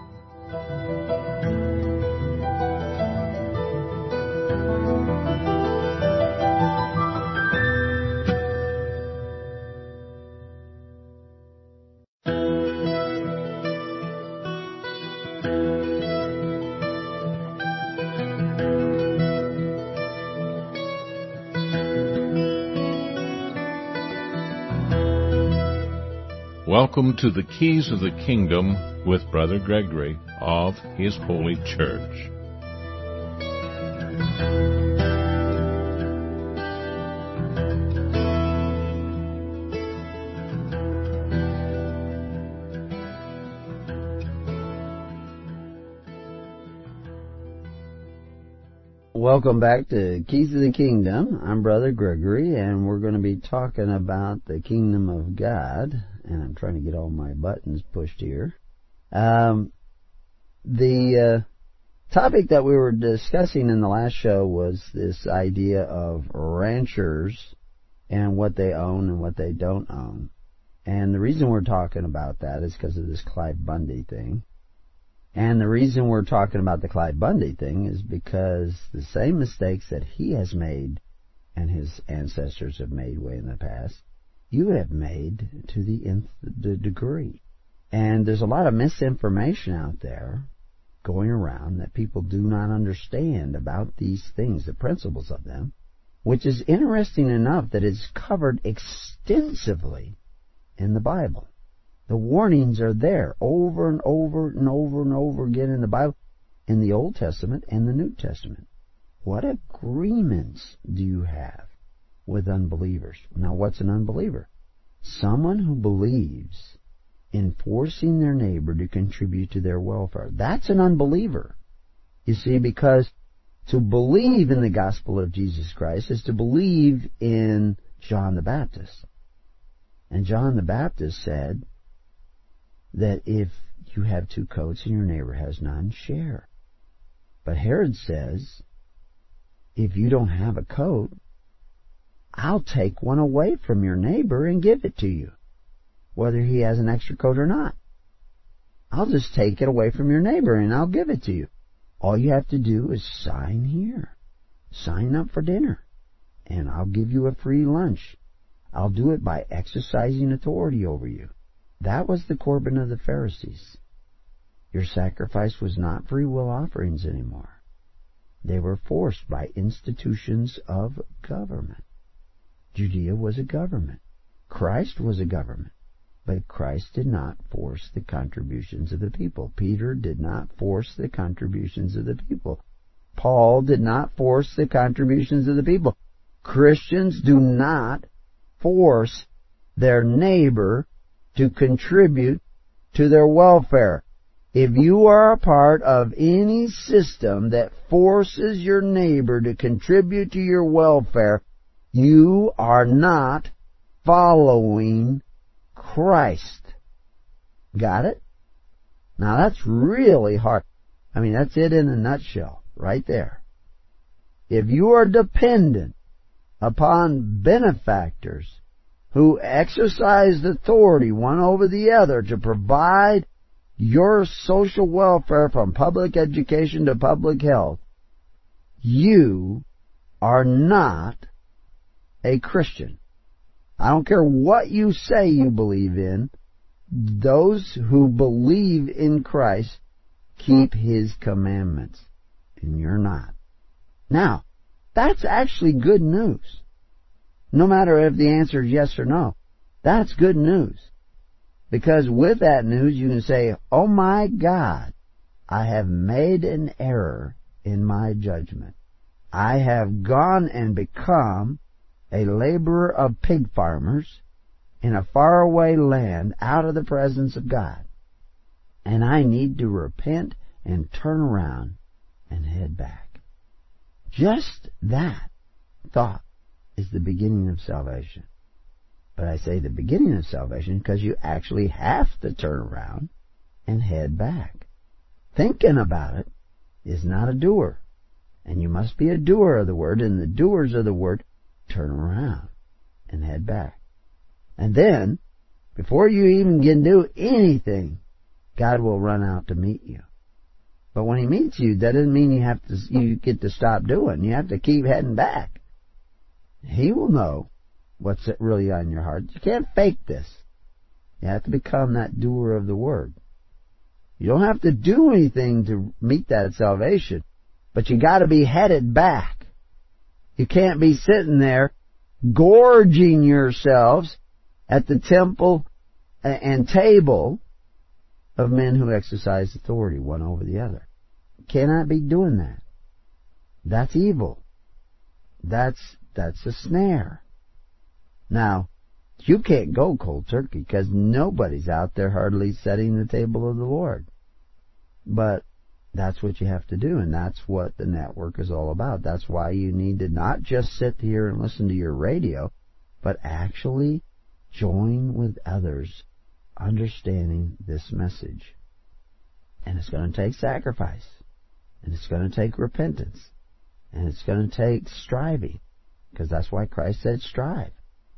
Welcome to the Keys of the Kingdom with Brother Gregory of His Holy Church. Welcome back to Keys of the Kingdom. I'm Brother Gregory, and we're going to be talking about the Kingdom of God. And I'm trying to get all my buttons pushed here. The topic that we were discussing in the last show was this idea of ranchers and what they own and what they don't own. And the reason we're talking about that is because of this Clyde Bundy thing. And the reason we're talking about the Clyde Bundy thing is because the same mistakes that he has made and his ancestors have made way in the past, you have made to the nth degree. And there's a lot of misinformation out there going around that people do not understand about these things, the principles of them, which is interesting enough that it's covered extensively in the Bible. The warnings are there over and over and over and over again in the Bible, in the Old Testament and the New Testament. What agreements do you have with unbelievers? Now, what's an unbeliever? Someone who believes in forcing their neighbor to contribute to their welfare. That's an unbeliever. You see, because to believe in the gospel of Jesus Christ is to believe in John the Baptist. And John the Baptist said that if you have two coats and your neighbor has none, share. But Herod says, if you don't have a coat, I'll take one away from your neighbor and give it to you, whether he has an extra coat or not. I'll just take it away from your neighbor and I'll give it to you. All you have to do is sign here. Sign up for dinner, and I'll give you a free lunch. I'll do it by exercising authority over you. That was the Corban of the Pharisees. Your sacrifice was not free will offerings anymore. They were forced by institutions of government. Judea was a government. Christ was a government. But Christ did not force the contributions of the people. Peter did not force the contributions of the people. Paul did not force the contributions of the people. Christians do not force their neighbor to contribute to their welfare. If you are a part of any system that forces your neighbor to contribute to your welfare, you are not following Christ. Got it? Now that's really hard. I mean, that's it in a nutshell, right there. If you are dependent upon benefactors who exercise authority one over the other to provide your social welfare from public education to public health, you are not a Christian. I don't care what you say you believe in. those who believe in Christ keep His commandments, and you're not. Now, that's actually good news. No matter if the answer is yes or no, that's good news. Because with that news you can say, oh my God, I have made an error in my judgment. I have gone and become a laborer of pig farmers in a faraway land out of the presence of God. And I need to repent and turn around and head back. Just that thought is the beginning of salvation. But I say the beginning of salvation because you actually have to turn around and head back. Thinking about it is not a doer. And you must be a doer of the Word, and the doers of the Word turn around and head back. And then, before you even can do anything, God will run out to meet you. But when He meets you, that doesn't mean you get to stop doing. You have to keep heading back. He will know what's really on your heart. You can't fake this. You have to become that doer of the Word. You don't have to do anything to meet that salvation, but you got to be headed back. You can't be sitting there gorging yourselves at the temple and table of men who exercise authority one over the other. You cannot be doing that. That's evil. That's a snare. Now, you can't go cold turkey because nobody's out there hardly setting the table of the Lord. But that's what you have to do, and that's what the network is all about. That's why you need to not just sit here and listen to your radio, but actually join with others understanding this message. And it's going to take sacrifice, and it's going to take repentance, and it's going to take striving, because that's why Christ said strive.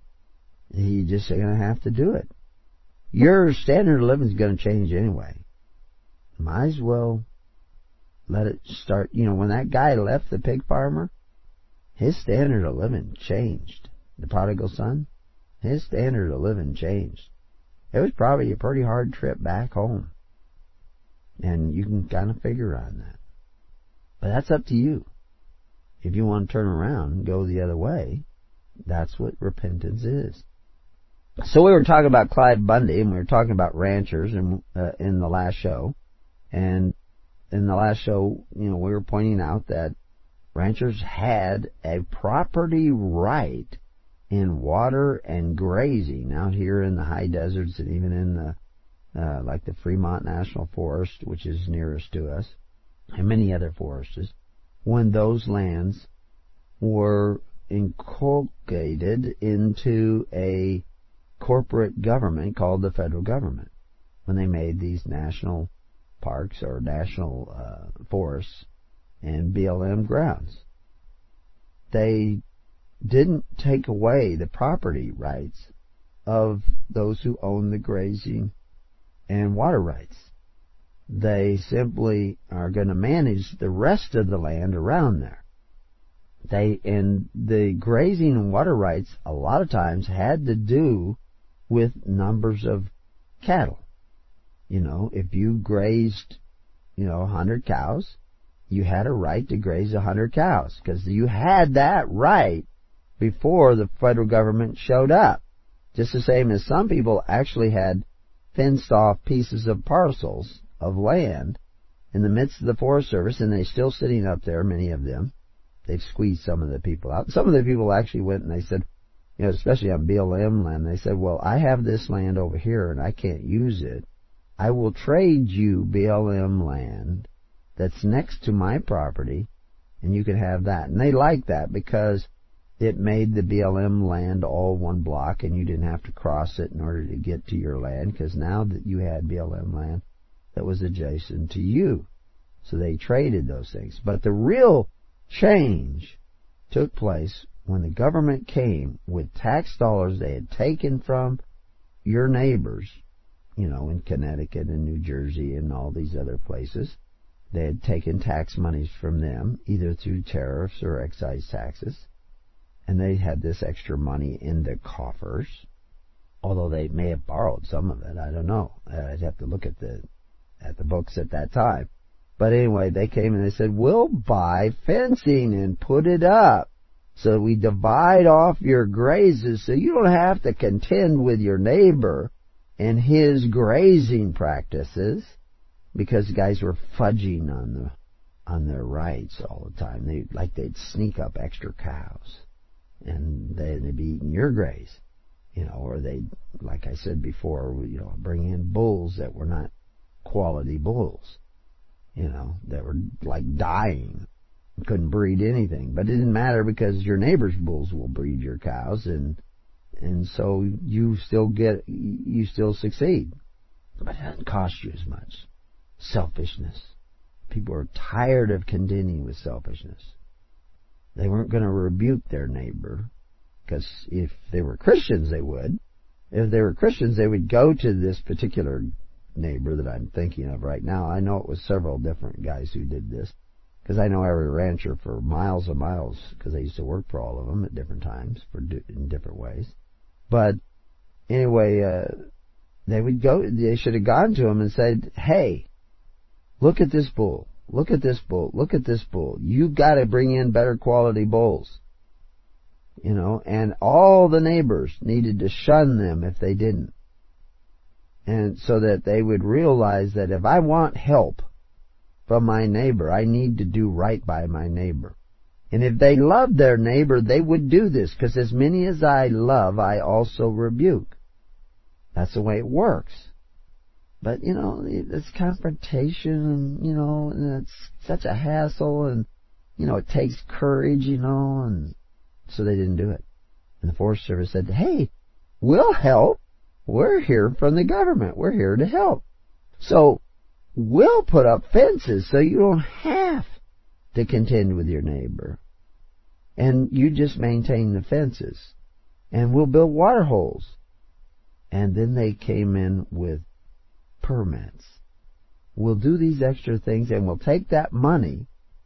You're just going to have to do it. Your standard of living is going to change anyway. Might as well let it start. You know, when that guy left the pig farmer, his standard of living changed. The prodigal son, his standard of living changed. It was probably a pretty hard trip back home. And you can kind of figure on that. But that's up to you. If you want to turn around and go the other way, that's what repentance is. So we were talking about Clyde Bundy, and we were talking about ranchers in the last show. And in the last show, we were pointing out that ranchers had a property right in water and grazing out here in the high deserts, and even in the like the Fremont National Forest, which is nearest to us, and many other forests, when those lands were inculcated into a corporate government called the federal government, when they made these national parks or national forests and BLM grounds. They didn't take away the property rights of those who own the grazing and water rights. They simply are going to manage the rest of the land around there. And the grazing and water rights a lot of times had to do with numbers of cattle. If you grazed, 100 cows, you had a right to graze 100 cows, because you had that right before the federal government showed up. Just the same as some people actually had fenced off pieces of parcels of land in the midst of the Forest Service, and they're still sitting up there, many of them. They've squeezed some of the people out. Some of the people actually went and they said, especially on BLM land, they said, well, I have this land over here and I can't use it. I will trade you BLM land that's next to my property, and you can have that. And they liked that because it made the BLM land all one block, and you didn't have to cross it in order to get to your land, because now that you had BLM land that was adjacent to you. So they traded those things. But the real change took place when the government came with tax dollars they had taken from your neighbors, in Connecticut and New Jersey and all these other places. They had taken tax monies from them, either through tariffs or excise taxes, and they had this extra money in their coffers. although they may have borrowed some of it. I don't know. I'd have to look at the books at that time. But anyway, they came and they said, we'll buy fencing and put it up. So we divide off your grazes so you don't have to contend with your neighbor and his grazing practices, because guys were fudging on their rights all the time. They'd sneak up extra cows and they'd be eating your graze, or they'd, like I said before, bring in bulls that were not quality bulls, that were like dying. Couldn't breed anything, but it didn't matter because your neighbor's bulls will breed your cows, and so you still succeed. But it doesn't cost you as much. Selfishness. People are tired of contending with selfishness. They weren't going to rebuke their neighbor, because if they were Christians, they would. If they were Christians, they would go to this particular neighbor that I'm thinking of right now. I know it was several different guys who did this, because I know every rancher for miles and miles, because I used to work for all of them at different times in different ways. But anyway, they should have gone to him and said, hey, look at this bull, look at this bull, look at this bull. You've got to bring in better quality bulls. And all the neighbors needed to shun them if they didn't. And so that they would realize that if I want help from my neighbor, I need to do right by my neighbor. And if they loved their neighbor, they would do this, because as many as I love, I also rebuke. That's the way it works. But, it's confrontation, and it's such a hassle, and, it takes courage, and so they didn't do it. And the Forest Service said, hey, we'll help. We're here from the government. We're here to help. So we'll put up fences so you don't have to contend with your neighbor. And you just maintain the fences. And we'll build water holes. And then they came in with permits. We'll do these extra things, and we'll take that money.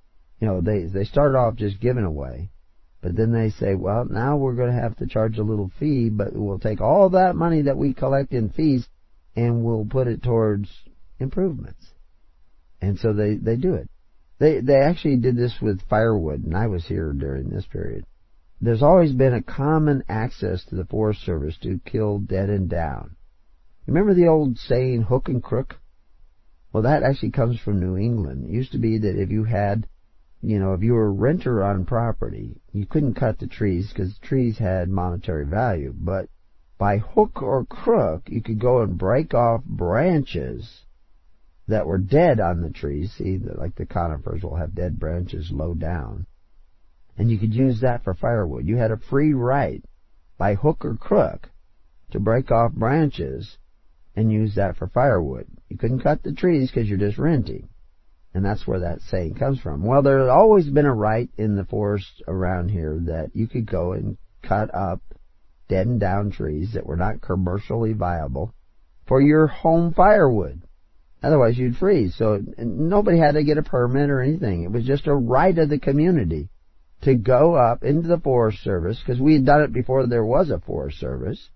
They started off just giving away. But then they say, well, now we're going to have to charge a little fee, but we'll take all that money that we collect in fees and we'll put it towards improvements. And so they do it. They actually did this with firewood, and I was here during this period. There's always been a common access to the Forest Service to kill dead and down. Remember the old saying, hook and crook? Well, that actually comes from New England. It used to be that if you had, if you were a renter on property, you couldn't cut the trees because trees had monetary value. But by hook or crook, you could go and break off branches that were dead on the trees. See, like the conifers will have dead branches low down. And you could use that for firewood. You had a free right, by hook or crook, to break off branches and use that for firewood. You couldn't cut the trees because you're just renting. And that's where that saying comes from. Well, there's always been a right in the forest around here that you could go and cut up dead and down trees that were not commercially viable for your home firewood. Otherwise, you'd freeze. So nobody had to get a permit or anything. It was just a right of the community to go up into the Forest Service, because we had done it before there was a Forest Service,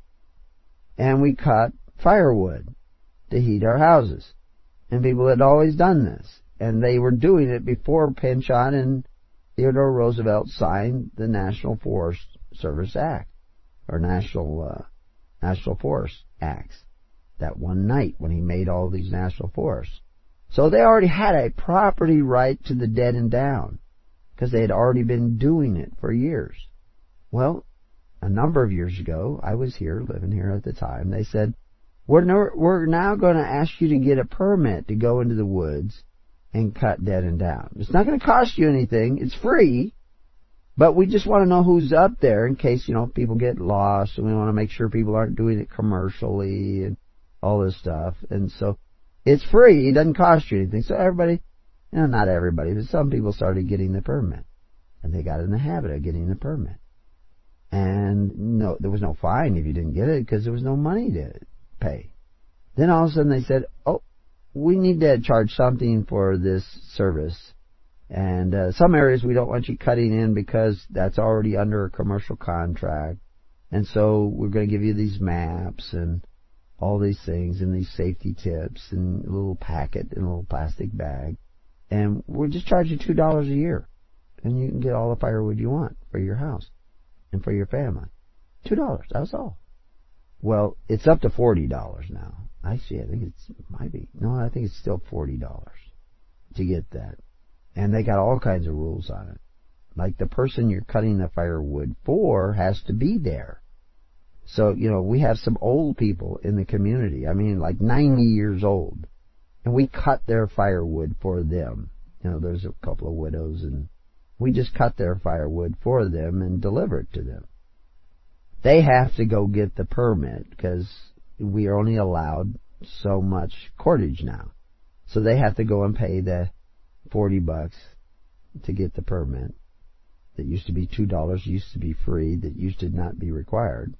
and we cut firewood to heat our houses. And people had always done this. And they were doing it before Pinchot and Theodore Roosevelt signed the National Forest Service Act, or National Forest Acts, that one night when he made all these national forests. So they already had a property right to the dead and down, because they had already been doing it for years. Well, a number of years ago, I was here, living here at the time, they said, we're now going to ask you to get a permit to go into the woods and cut dead and down. It's not going to cost you anything. It's free. But we just want to know who's up there in case, people get lost, and we want to make sure people aren't doing it commercially and all this stuff. And so it's free. It doesn't cost you anything. So everybody, not everybody, but some people started getting the permit. And they got in the habit of getting the permit. And there was no fine if you didn't get it, because there was no money to pay. Then all of a sudden they said, we need to charge something for this service. And some areas we don't want you cutting in because that's already under a commercial contract. And so we're going to give you these maps and all these things and these safety tips and a little packet in a little plastic bag. And we'll just charge you $2 a year. And you can get all the firewood you want for your house and for your family. $2, that's all. Well, it's up to $40 now. Actually, I think I think it's still $40 to get that. And they got all kinds of rules on it. Like the person you're cutting the firewood for has to be there. So, we have some old people in the community. I mean, like 90 years old. And we cut their firewood for them. There's a couple of widows, and we just cut their firewood for them and deliver it to them. They have to go get the permit because we are only allowed so much cordage now. So they have to go and pay the $40 to get the permit. That used to be $2, used to be free, that used to not be required.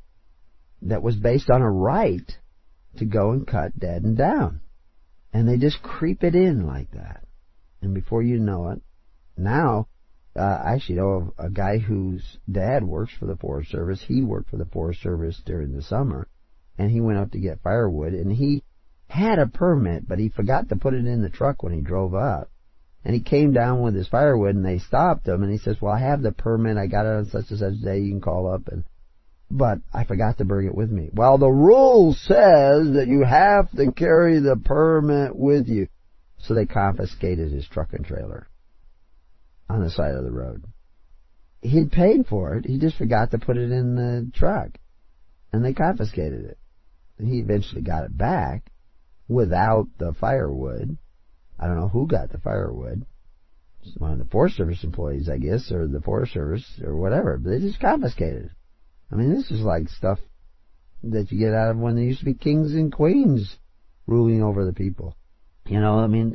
That was based on a right to go and cut dead and down. And they just creep it in like that. And before you know it, now, I actually know of a guy whose dad works for the Forest Service. He worked for the Forest Service during the summer, and he went up to get firewood, and he had a permit, but he forgot to put it in the truck when he drove up. And he came down with his firewood, and they stopped him, and he says, well, I have the permit, I got it on such and such day, you can call up, but I forgot to bring it with me. Well, the rule says that you have to carry the permit with you. So they confiscated his truck and trailer on the side of the road. He'd paid for it, he just forgot to put it in the truck, and they confiscated it. And he eventually got it back without the firewood. I don't know who got the firewood. It's one of the Forest Service employees, I guess, or the Forest Service, or whatever. But they just confiscated it. I mean, this is like stuff that you get out of when there used to be kings and queens ruling over the people. I mean,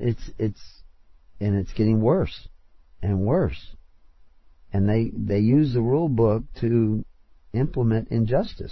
it's getting worse and worse. And they use the rule book to implement injustice.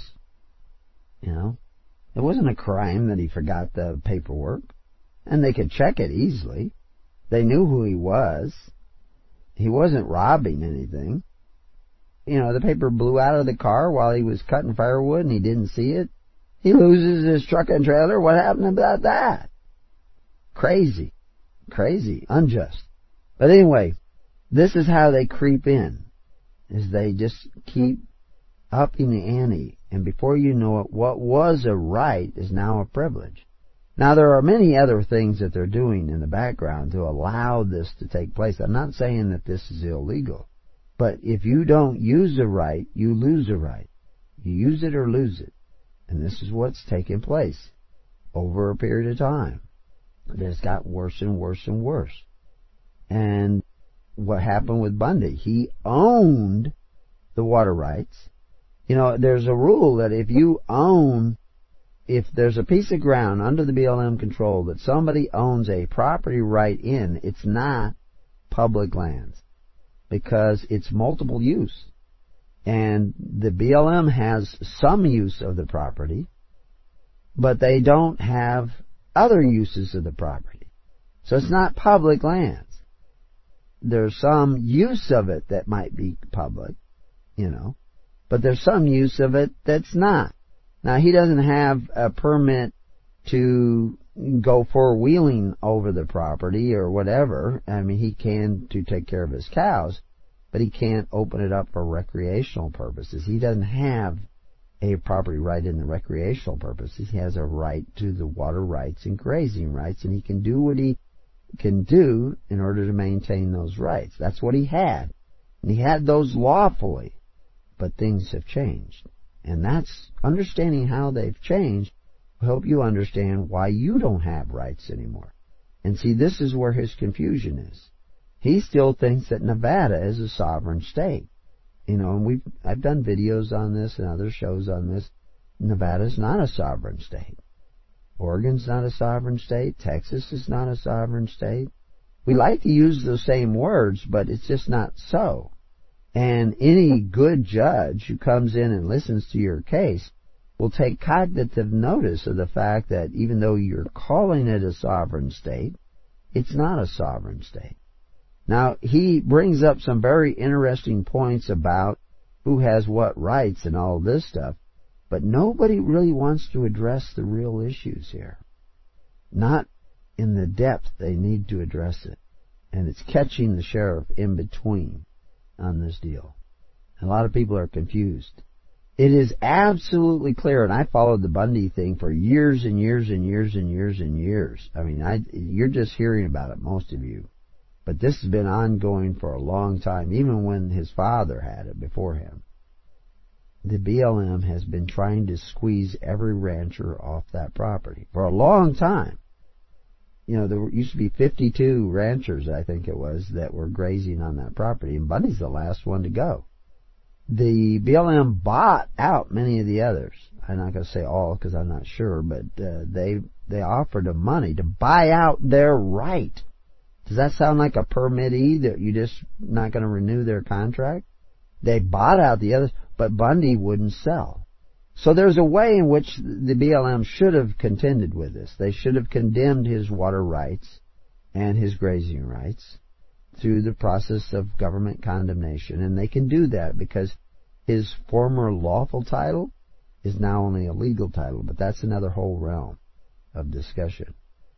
It wasn't a crime that he forgot the paperwork. And they could check it easily. They knew who he was. He wasn't robbing anything. The paper blew out of the car while he was cutting firewood and he didn't see it. He loses his truck and trailer. What happened about that? Crazy. Unjust. But anyway, this is how they creep in, is they just keep upping the ante. And before you know it, what was a right is now a privilege. Now, there are many other things that they're doing in the background to allow this to take place. I'm not saying that this is illegal. But if you don't use a right, you lose a right. You use it or lose it. And this is what's taken place over a period of time. It's got worse and worse and worse. And what happened with Bundy? He owned the water rights. There's a rule that if there's a piece of ground under the BLM control that somebody owns a property right in, it's not public lands because it's multiple use. And the BLM has some use of the property, but they don't have other uses of the property. So it's not public lands. There's some use of it that might be public, but there's some use of it that's not. Now, he doesn't have a permit to go four-wheeling over the property or whatever. I mean, he can to take care of his cows, but he can't open it up for recreational purposes. He doesn't have a property right in the recreational purposes. He has a right to the water rights and grazing rights, and he can do what he can do in order to maintain those rights. That's what he had. And he had those lawfully, but things have changed. And that's understanding how they've changed will help you understand why you don't have rights anymore. And see, this is where his confusion is. He still thinks that Nevada is a sovereign state. And I've done videos on this and other shows on this. Nevada's not a sovereign state. Oregon's not a sovereign state. Texas is not a sovereign state. We like to use the same words, but it's just not so. And any good judge who comes in and listens to your case will take cognitive notice of the fact that even though you're calling it a sovereign state, it's not a sovereign state. Now, he brings up some very interesting points about who has what rights and all this stuff, but nobody really wants to address the real issues here. Not in the depth they need to address it. And it's catching the sheriff in between on this deal. A lot of people are confused. It is absolutely clear, and I followed the Bundy thing for years and years and years and years and years. I mean, you're just hearing about it, most of you. But this has been ongoing for a long time, even when his father had it before him. The BLM has been trying to squeeze every rancher off that property for a long time. You know, there used to be 52 ranchers, I think it was, that were grazing on that property, and Bundy's the last one to go. The BLM bought out many of the others. I'm not going to say all because I'm not sure, but they offered them money to buy out their right. Does that sound like a permittee that you're just not going to renew their contract? They bought out the others, but Bundy wouldn't sell. So there's a way in which the BLM should have contended with this. They should have condemned his water rights and his grazing rights through the process of government condemnation. And they can do that because his former lawful title is now only a legal title. But that's another whole realm of discussion.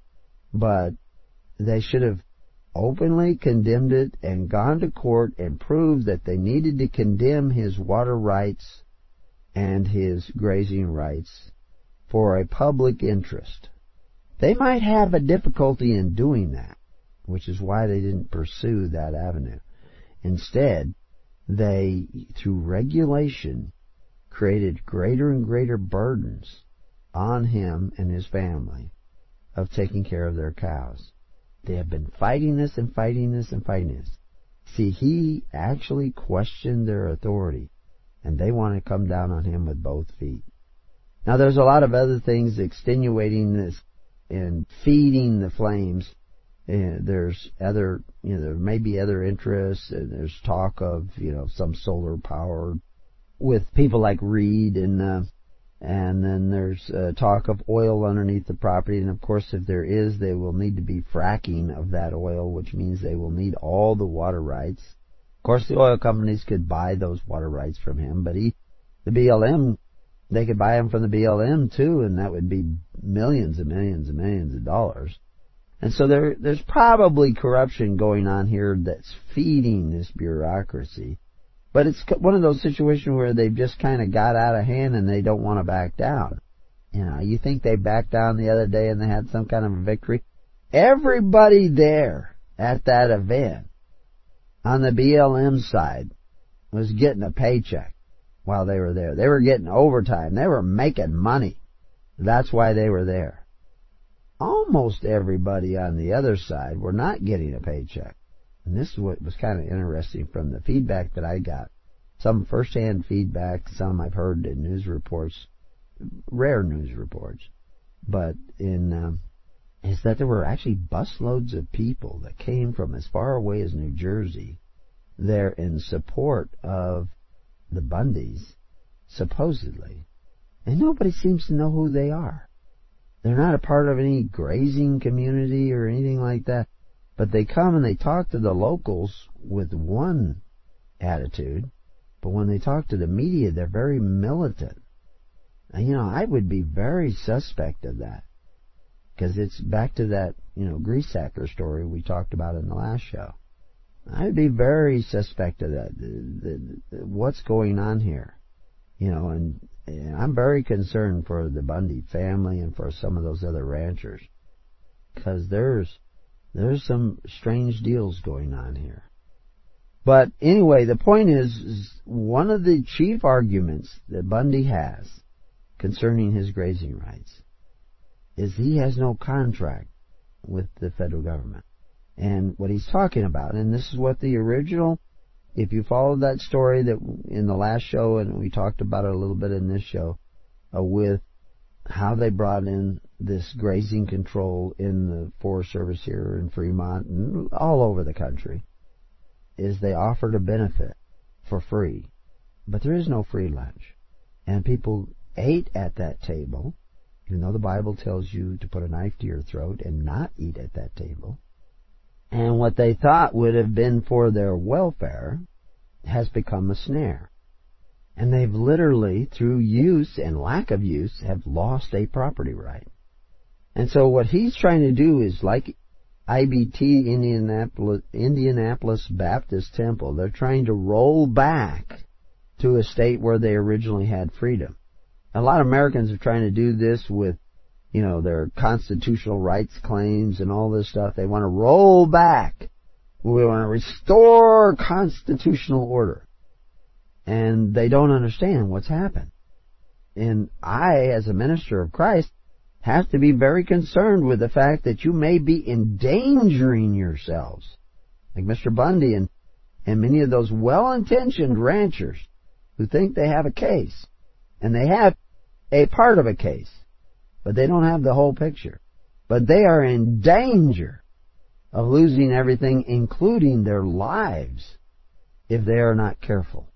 But they should have openly condemned it and gone to court and proved that they needed to condemn his water rights and his grazing rights for a public interest. They might have a difficulty in doing that, which is why they didn't pursue that avenue. Instead, they, through regulation, created greater and greater burdens on him and his family of taking care of their cows. They have been fighting this and fighting this and fighting this. See, he actually questioned their authority, and they want to come down on him with both feet. Now, there's a lot of other things extenuating this and feeding the flames. There's other, there may be other interests, and there's talk of, some solar power with people like Reed, and then there's talk of oil underneath the property. And of course, if there is, they will need to be fracking of that oil, which means they will need all the water rights. Of course, the oil companies could buy those water rights from him, but the BLM, they could buy them from the BLM too, and that would be millions and millions and millions of dollars. And so there's probably corruption going on here that's feeding this bureaucracy. But it's one of those situations where they've just kind of got out of hand and they don't want to back down. You think they backed down the other day and they had some kind of a victory? Everybody there at that event on the BLM side was getting a paycheck while they were there. They were getting overtime. They were making money. That's why they were there. Almost everybody on the other side were not getting a paycheck. And this is what was kind of interesting from the feedback that I got. Some first-hand feedback, some I've heard in news reports, rare news reports. But is that there were actually busloads of people that came from as far away as New Jersey there in support of the Bundys, supposedly. And nobody seems to know who they are. They're not a part of any grazing community or anything like that. But they come and they talk to the locals with one attitude, but when they talk to the media, they're very militant. And, I would be very suspect of that, because it's back to that, greasesacker story we talked about in the last show. I'd be very suspect of that, what's going on here, and I'm very concerned for the Bundy family and for some of those other ranchers, because there's some strange deals going on here. But anyway, the point is one of the chief arguments that Bundy has concerning his grazing rights is he has no contract with the federal government. And what he's talking about, and this is what the original, if you followed that story that in the last show, and we talked about it a little bit in this show, with how they brought in this grazing control in the Forest Service here in Fremont and all over the country, is they offered a benefit for free. But there is no free lunch. And people ate at that table, even though the Bible tells you to put a knife to your throat and not eat at that table. And what they thought would have been for their welfare has become a snare. And they've literally, through use and lack of use, have lost a property right. And so what he's trying to do is like IBT, Indianapolis Baptist Temple. They're trying to roll back to a state where they originally had freedom. A lot of Americans are trying to do this with, their constitutional rights claims and all this stuff. They want to roll back. We want to restore constitutional order. And they don't understand what's happened. And I, as a minister of Christ, have to be very concerned with the fact that you may be endangering yourselves. Like Mr. Bundy and many of those well-intentioned ranchers who think they have a case. And they have a part of a case. But they don't have the whole picture. But they are in danger of losing everything, including their lives, if they are not careful.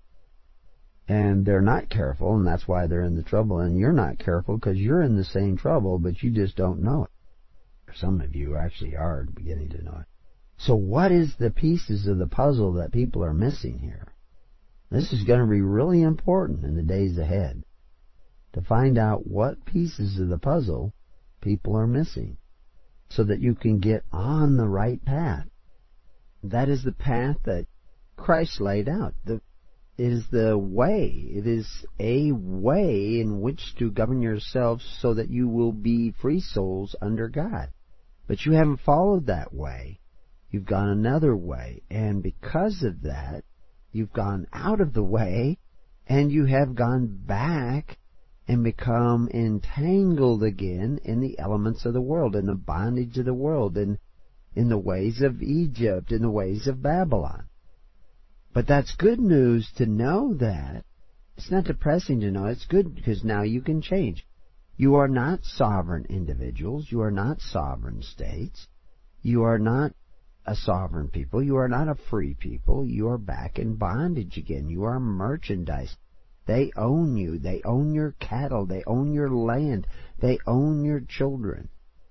And they're not careful, and that's why they're in the trouble. And you're not careful because you're in the same trouble, but you just don't know it. Some of you actually are beginning to know it. So what is the pieces of the puzzle that people are missing here? This is going to be really important in the days ahead, to find out what pieces of the puzzle people are missing, so that you can get on the right path. That is the path that Christ laid out. It is the way. It is a way in which to govern yourselves so that you will be free souls under God. But you haven't followed that way. You've gone another way. And because of that, you've gone out of the way, and you have gone back and become entangled again in the elements of the world, in the bondage of the world, in the ways of Egypt, in the ways of Babylon. But that's good news to know that. It's not depressing to know. It's good because now you can change. You are not sovereign individuals. You are not sovereign states. You are not a sovereign people. You are not a free people. You are back in bondage again. You are merchandise. They own you. They own your cattle. They own your land. They own your children.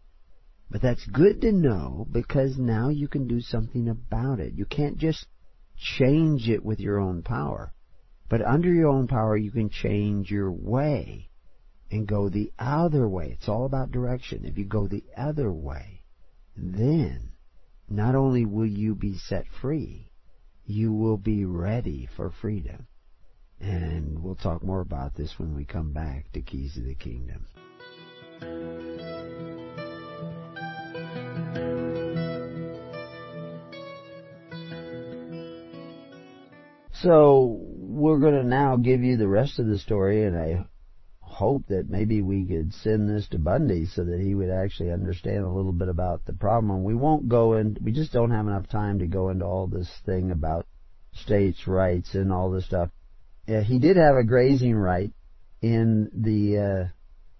But that's good to know because now you can do something about it. You can't just change it with your own power. But under your own power, you can change your way and go the other way. It's all about direction. If you go the other way, then not only will you be set free, you will be ready for freedom. And we'll talk more about this when we come back to Keys of the Kingdom. So we're going to now give you the rest of the story, and I hope that maybe we could send this to Bundy so that he would actually understand a little bit about the problem. We won't go in, we just don't have enough time to go into all this thing about states' rights and all this stuff. He did have a grazing right in the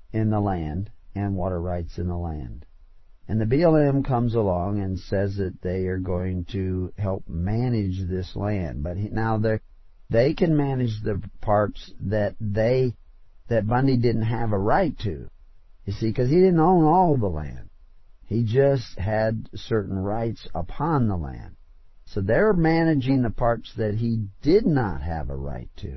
land and water rights in the land. And the BLM comes along and says that they are going to help manage this land. But now they can manage the parts that Bundy didn't have a right to. You see, because he didn't own all the land. He just had certain rights upon the land. So they're managing the parts that he did not have a right to.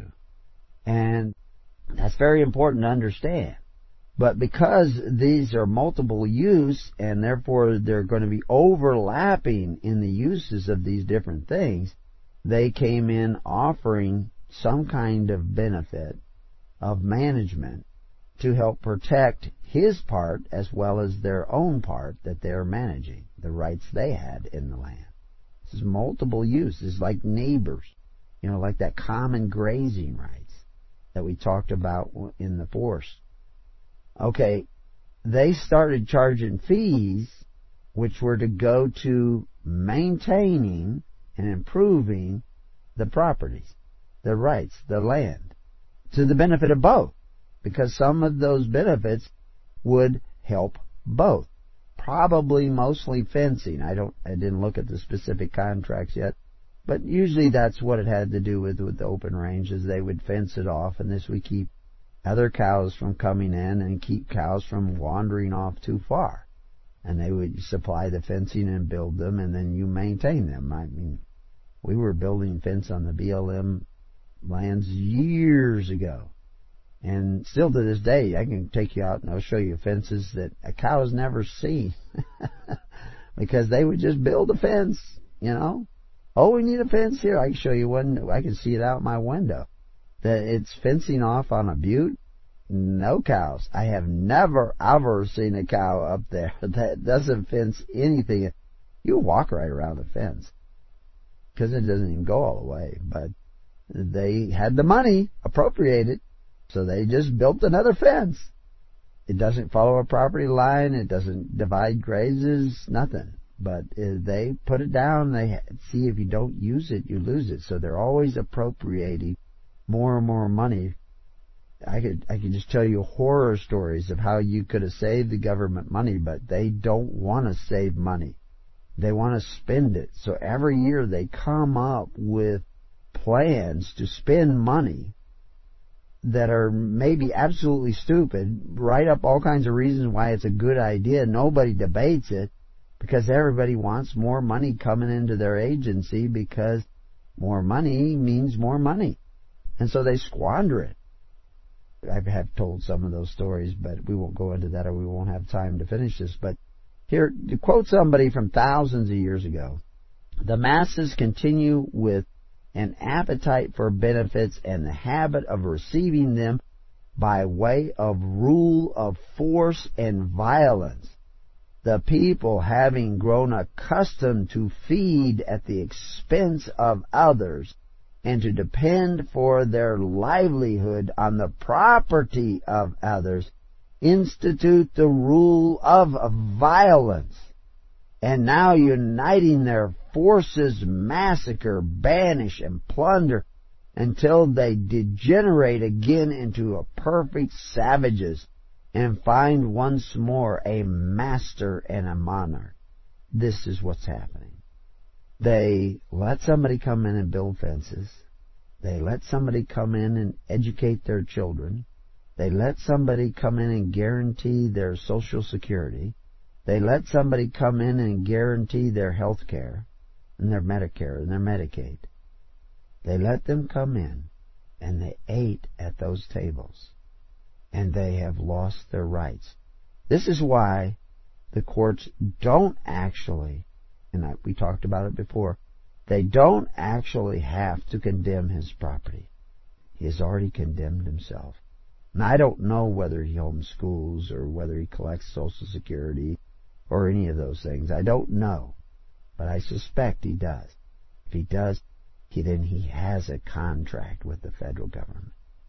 And that's very important to understand. But because these are multiple use, and therefore they're going to be overlapping in the uses of these different things, they came in offering some kind of benefit of management to help protect his part as well as their own part that they're managing, the rights they had in the land. This is multiple use. It's like neighbors, like that common grazing rights that we talked about in the forest. Okay, they started charging fees which were to go to maintaining and improving the properties, the rights, the land, to the benefit of both, because some of those benefits would help both. Probably mostly fencing. I didn't look at the specific contracts yet, but usually that's what it had to do with the open ranges. They would fence it off, and this would keep other cows from coming in and keep cows from wandering off too far. And they would supply the fencing and build them, and then you maintain them. I mean, we were building fence on the BLM lands years ago. And still to this day, I can take you out and I'll show you fences that a cow has never seen. Because they would just build a fence, you know. Oh, we need a fence here. I can show you one. I can see it out my window. That it's fencing off on a butte. No cows. I have never, ever seen a cow up there that doesn't fence anything. You walk right around the fence because it doesn't even go all the way. But they had the money appropriated, so they just built another fence. It doesn't follow a property line. It doesn't divide grazes, nothing. But they put it down. They see if you don't use it, you lose it. So they're always appropriating more and more money. I could just tell you horror stories of how you could have saved the government money, but they don't want to save money. They want to spend it. So every year they come up with plans to spend money that are maybe absolutely stupid, write up all kinds of reasons why it's a good idea. Nobody debates it because everybody wants more money coming into their agency because more money means more money. And so they squander it. I have told some of those stories, but we won't go into that or we won't have time to finish this. But here, to quote somebody from thousands of years ago, the masses continue with an appetite for benefits and the habit of receiving them by way of rule of force and violence. The people, having grown accustomed to feed at the expense of others and to depend for their livelihood on the property of others, institute the rule of violence, and now uniting their forces massacre, banish, and plunder until they degenerate again into a perfect savages and find once more a master and a monarch. This is what's happening. They let somebody come in and build fences. They let somebody come in and educate their children. They let somebody come in and guarantee their Social Security. They let somebody come in and guarantee their health care and their Medicare and their Medicaid. They let them come in and they ate at those tables. And they have lost their rights. This is why the courts don't actually, and we talked about it before, they don't actually have to condemn his property. He has already condemned himself. And I don't know whether he homeschools or whether he collects Social Security or any of those things. I don't know. But I suspect he does. If he does, then he has a contract with the federal government.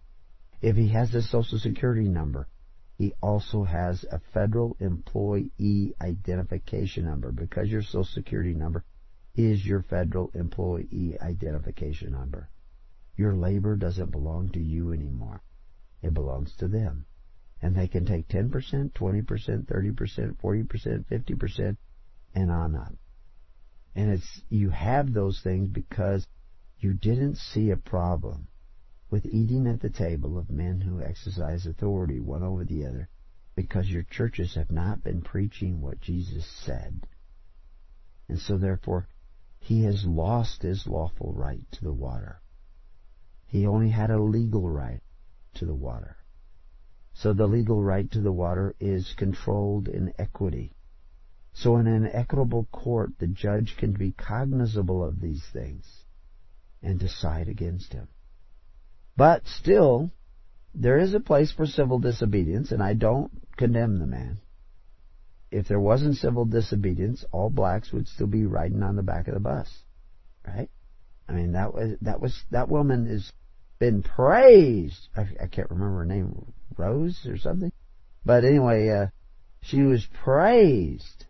If he has a Social Security number, he also has a federal employee identification number, because your Social Security number is your federal employee identification number. Your labor doesn't belong to you anymore. It belongs to them. And they can take 10%, 20%, 30%, 40%, 50%, and on up. And you have those things because you didn't see a problem with eating at the table of men who exercise authority one over the other, because your churches have not been preaching what Jesus said. And so therefore, he has lost his lawful right to the water. He only had a legal right to the water. So the legal right to the water is controlled in equity. So in an equitable court, the judge can be cognizable of these things and decide against him. But still, there is a place for civil disobedience, and I don't condemn the man. If there wasn't civil disobedience, all blacks would still be riding on the back of the bus, right? I mean, that woman has been praised. I can't remember her name, Rose or something. But anyway, she was praised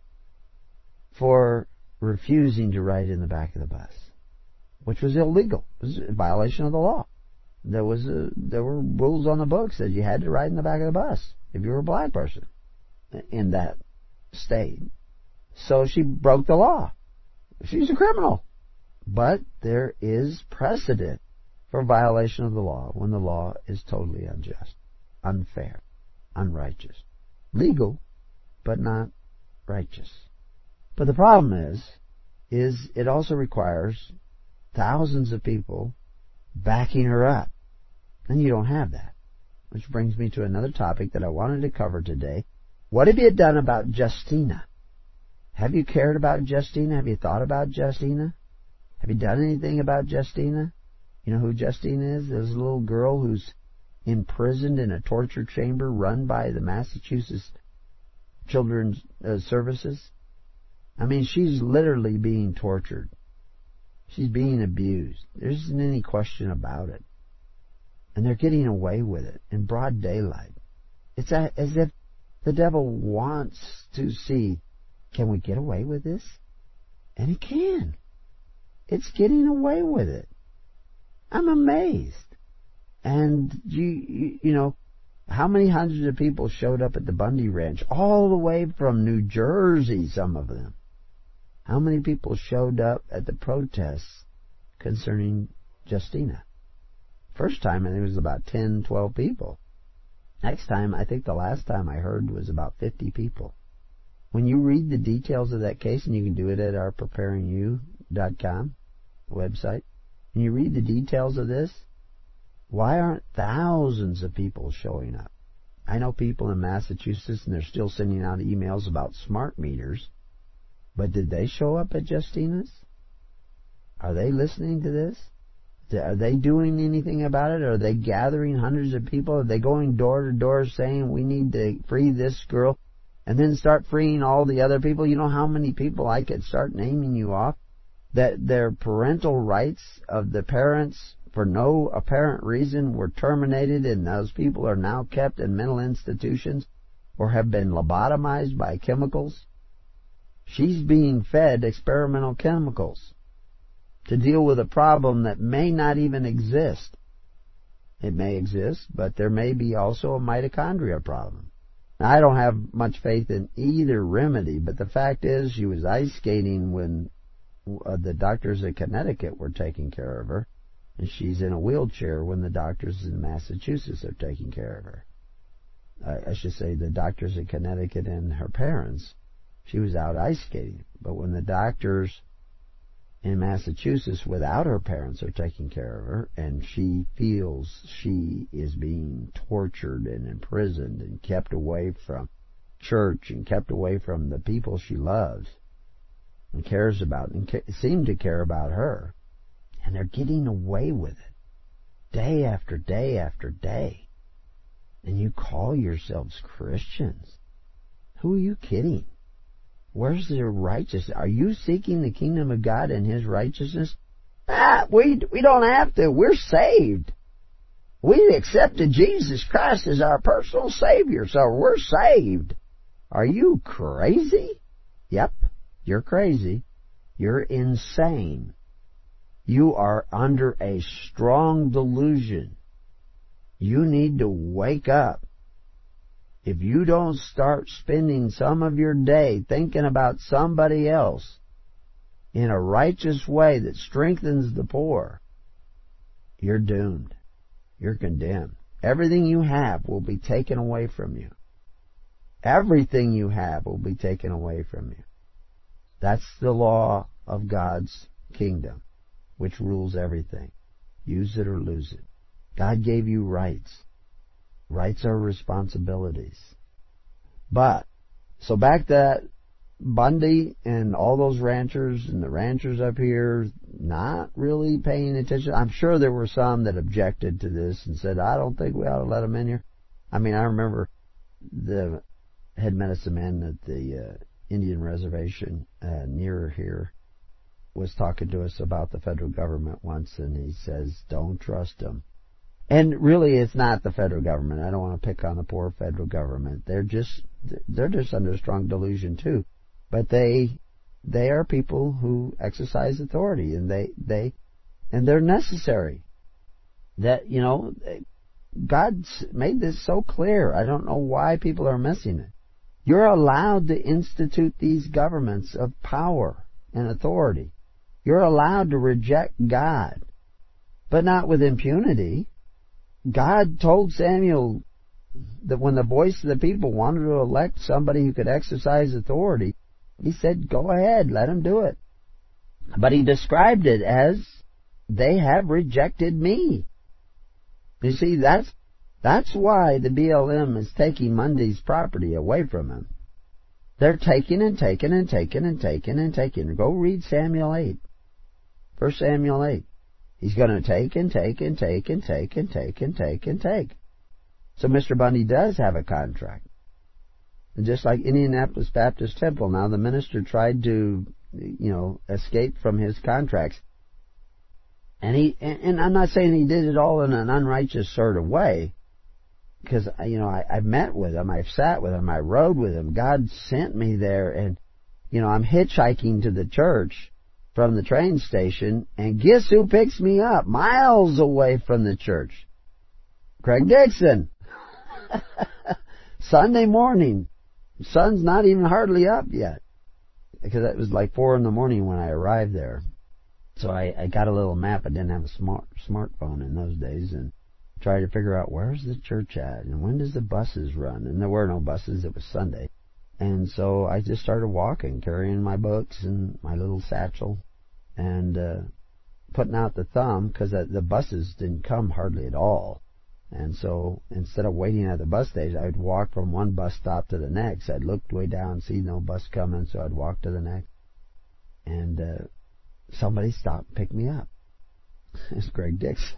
for refusing to ride in the back of the bus, which was illegal. It was a violation of the law. There were rules on the books that you had to ride in the back of the bus if you were a black person in that state. So she broke the law. She's a criminal. But there is precedent for violation of the law when the law is totally unjust, unfair, unrighteous. Legal, but not righteous. But the problem is it also requires thousands of people backing her up. And you don't have that. Which brings me to another topic that I wanted to cover today. What have you done about Justina? Have you cared about Justina? Have you thought about Justina? Have you done anything about Justina? You know who Justina is? There's a little girl who's imprisoned in a torture chamber run by the Massachusetts Children's Services. I mean, she's literally being tortured. She's being abused. There isn't any question about it. And they're getting away with it in broad daylight. It's as if the devil wants to see, can we get away with this? And it can. It's getting away with it. I'm amazed. And you know, how many hundreds of people showed up at the Bundy Ranch, all the way from New Jersey, some of them? How many people showed up at the protests concerning Justina? First time, I think it was about 10, 12 people. Next time, I think the last time I heard was about 50 people. When you read the details of that case, and you can do it at our preparingyou.com website, and you read the details of this, why aren't thousands of people showing up? I know people in Massachusetts, and they're still sending out emails about smart meters, but did they show up at Justina's? Are they listening to this? Are they doing anything about it? Are they gathering hundreds of people? Are they going door to door saying we need to free this girl and then start freeing all the other people? You know how many people I could start naming you off that their parental rights of the parents for no apparent reason were terminated, and those people are now kept in mental institutions or have been lobotomized by chemicals? She's being fed experimental chemicals to deal with a problem that may not even exist. It may exist, but there may be also a mitochondria problem. Now, I don't have much faith in either remedy, but the fact is she was ice skating when the doctors in Connecticut were taking care of her, and she's in a wheelchair when the doctors in Massachusetts are taking care of her. I should say the doctors in Connecticut and her parents. She was out ice skating, but when the doctors in Massachusetts without her parents are taking care of her, and she feels she is being tortured and imprisoned and kept away from church and kept away from the people she loves and cares about and seem to care about her, and they're getting away with it day after day after day, and you call yourselves Christians? Who are you kidding? Where's their righteousness? Are you seeking the kingdom of God and His righteousness? We don't have to. We're saved. We accepted Jesus Christ as our personal Savior, so we're saved. Are you crazy? Yep, you're crazy. You're insane. You are under a strong delusion. You need to wake up. If you don't start spending some of your day thinking about somebody else in a righteous way that strengthens the poor, you're doomed. You're condemned. Everything you have will be taken away from you. Everything you have will be taken away from you. That's the law of God's kingdom, which rules everything. Use it or lose it. God gave you rights. Rights are responsibilities. But, so back to Bundy and all those ranchers and the ranchers up here not really paying attention. I'm sure there were some that objected to this and said, I don't think we ought to let them in here. I mean, I remember the head medicine man at the Indian reservation near here was talking to us about the federal government once, and he says, don't trust them. And really, it's not the federal government. I don't want to pick on the poor federal government. They're just under strong delusion too. But they are people who exercise authority, and they're necessary. That, you know, God's made this so clear. I don't know why people are missing it. You're allowed to institute these governments of power and authority. You're allowed to reject God, but not with impunity. God told Samuel that when the voice of the people wanted to elect somebody who could exercise authority, He said, go ahead, let him do it. But He described it as they have rejected me. You see, that's why the BLM is taking Mundy's property away from him. They're taking and taking and taking and taking and taking. Go read Samuel 8. 1 Samuel 8. He's going to take and take and take and take and take and take and take. So Mr. Bundy does have a contract. And just like Indianapolis Baptist Temple, now the minister tried to, escape from his contracts. And I'm not saying he did it all in an unrighteous sort of way, because, I've met with him, I've sat with him, I rode with him. God sent me there, and, I'm hitchhiking to the church from the train station, and guess who picks me up miles away from the church? Craig Dixon. Sunday morning. Sun's not even hardly up yet, because it was like 4 a.m. when I arrived there. So I got a little map. I didn't have a smartphone in those days, and tried to figure out where's the church at and when does the buses run. And there were no buses. It was Sunday. And so I just started walking, carrying my books and my little satchel, and putting out the thumb, because the buses didn't come hardly at all. And so instead of waiting at the bus station, I'd walk from one bus stop to the next. I'd look way down, see no bus coming, so I'd walk to the next. And somebody stopped and picked me up. It's Craig Dixon,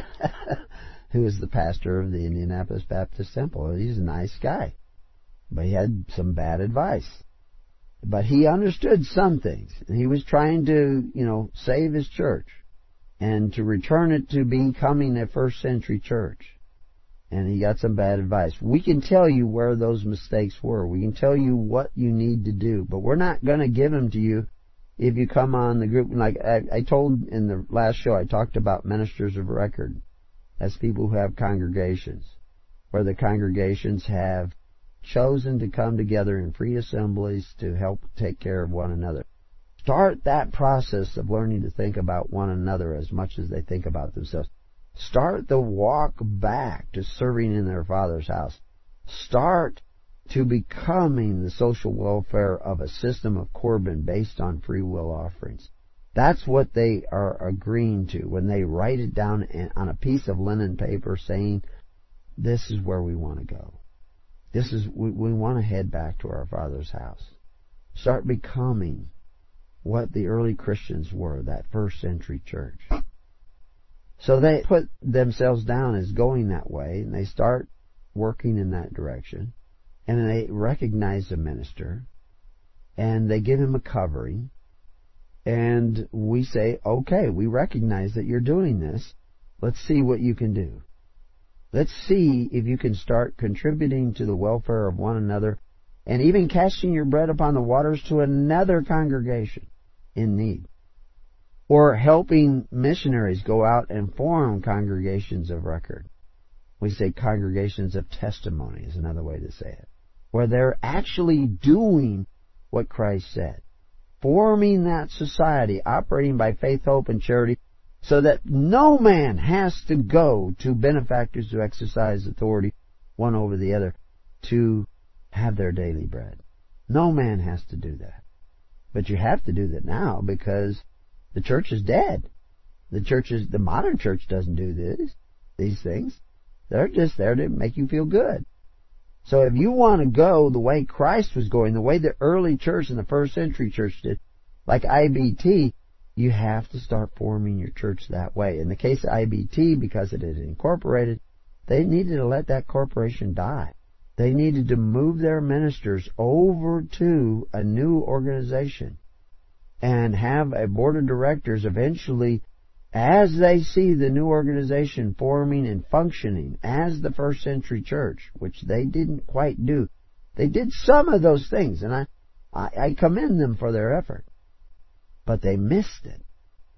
who is the pastor of the Indianapolis Baptist Temple. He's a nice guy, but he had some bad advice. But he understood some things, and he was trying to, save his church and to return it to becoming a first century church. And he got some bad advice. We can tell you where those mistakes were. We can tell you what you need to do, but we're not going to give them to you if you come on the group. Like I told in the last show, I talked about ministers of record as people who have congregations, where the congregations have chosen to come together in free assemblies to help take care of one another. Start that process of learning to think about one another as much as they think about themselves. Start the walk back to serving in their Father's house. Start to becoming the social welfare of a system of Corbin based on free will offerings. That's what they are agreeing to when they write it down on a piece of linen paper saying, this is where we want to go. We want to head back to our Father's house. Start becoming what the early Christians were, that first century church. So they put themselves down as going that way, and they start working in that direction. And they recognize the minister, and they give him a covering. And we say, okay, we recognize that you're doing this. Let's see what you can do. Let's see if you can start contributing to the welfare of one another, and even casting your bread upon the waters to another congregation in need. Or helping missionaries go out and form congregations of record. We say congregations of testimony is another way to say it, where they're actually doing what Christ said. Forming that society, operating by faith, hope, and charity, so that no man has to go to benefactors who exercise authority one over the other to have their daily bread. No man has to do that. But you have to do that now, because the church is dead. The modern church doesn't do these things. They're just there to make you feel good. So if you want to go the way Christ was going, the way the early church and the first century church did, like IBT, you have to start forming your church that way. In the case of IBT, because it is incorporated, they needed to let that corporation die. They needed to move their ministers over to a new organization and have a board of directors eventually, as they see the new organization forming and functioning as the first century church, which they didn't quite do. They did some of those things, and I commend them for their effort. But they missed it.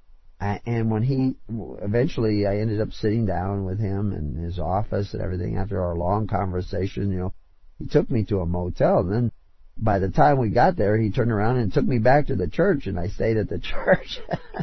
And when eventually I ended up sitting down with him in his office and everything after our long conversation, he took me to a motel, and then by the time we got there, he turned around and took me back to the church, and I stayed at the church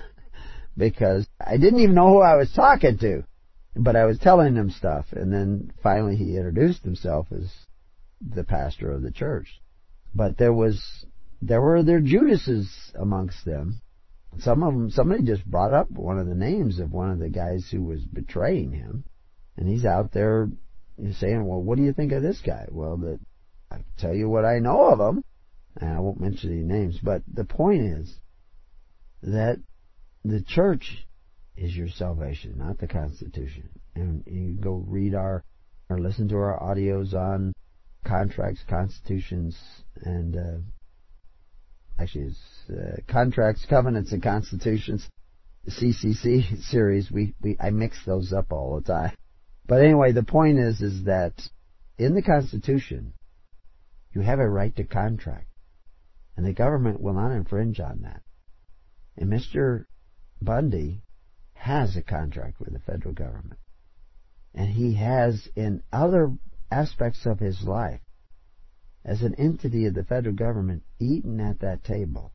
because I didn't even know who I was talking to, but I was telling him stuff. And then finally he introduced himself as the pastor of the church. But there were their Judases amongst them Some of them, somebody just brought up one of the names of one of the guys who was betraying him, and he's out there saying, well, what do you think of this guy? Well, I tell you what I know of him, and I won't mention any names, but the point is that the church is your salvation, not the Constitution. And you go read or listen to our audios on contracts, constitutions, and actually it's Contracts, Covenants, and Constitutions, the CCC series. I mix those up all the time. But anyway, the point is that in the Constitution, you have a right to contract, and the government will not infringe on that. And Mr. Bundy has a contract with the federal government. And he has, in other aspects of his life, as an entity of the federal government, eaten at that table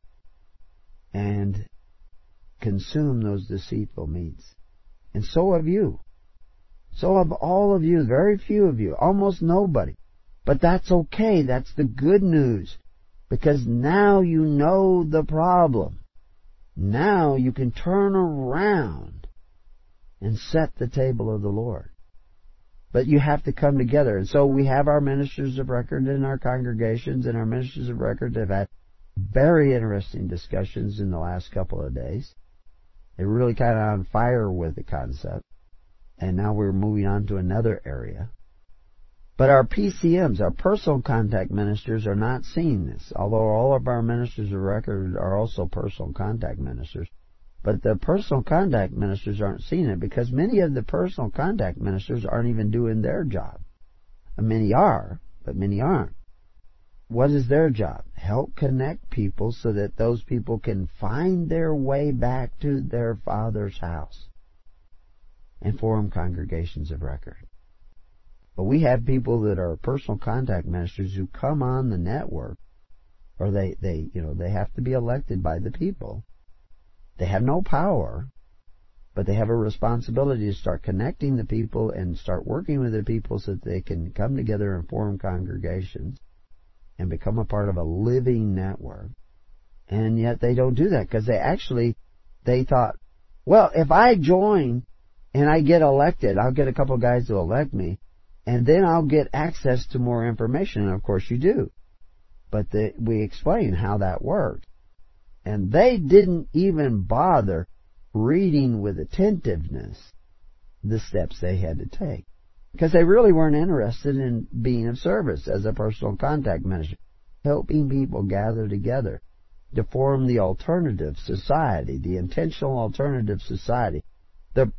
and consumed those deceitful meats. And so have you. So have all of you, very few of you, almost nobody. But that's okay. That's the good news. Because now you know the problem. Now you can turn around and set the table of the Lord. But you have to come together. And so we have our ministers of record in our congregations, and our ministers of record have had very interesting discussions in the last couple of days. They're really kind of on fire with the concept. And now we're moving on to another area. But our PCMs, our personal contact ministers, are not seeing this, although all of our ministers of record are also personal contact ministers. But the personal contact ministers aren't seeing it because many of the personal contact ministers aren't even doing their job. Many are, but many aren't. What is their job? Help connect people so that those people can find their way back to their Father's house and form congregations of record. But we have people that are personal contact ministers who come on the network, or they have to be elected by the people. They have no power, but they have a responsibility to start connecting the people and start working with the people so that they can come together and form congregations and become a part of a living network. And yet they don't do that because they thought, well, if I join and I get elected, I'll get a couple of guys to elect me, and then I'll get access to more information. And of course you do. But we explain how that works. And they didn't even bother reading with attentiveness the steps they had to take. Because they really weren't interested in being of service as a personal contact minister, helping people gather together to form the alternative society, the intentional alternative society, the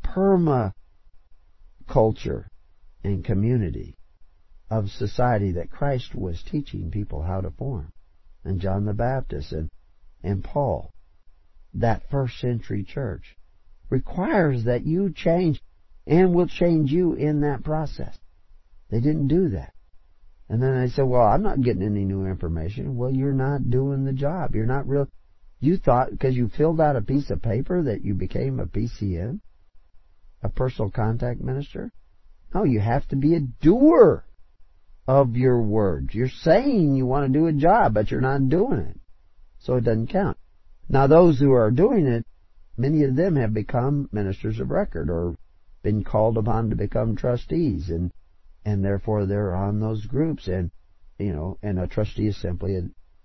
permaculture and community of society that Christ was teaching people how to form. And John the Baptist and Paul, that first century church, requires that you change and will change you in that process. They didn't do that. And then they said, well, I'm not getting any new information. Well, you're not doing the job. You're not real. You thought because you filled out a piece of paper that you became a PCM, a personal contact minister? No, you have to be a doer of your words. You're saying you want to do a job, but you're not doing it. So it doesn't count. Now, those who are doing it, many of them have become ministers of record or been called upon to become trustees, and therefore they're on those groups. And a trustee is simply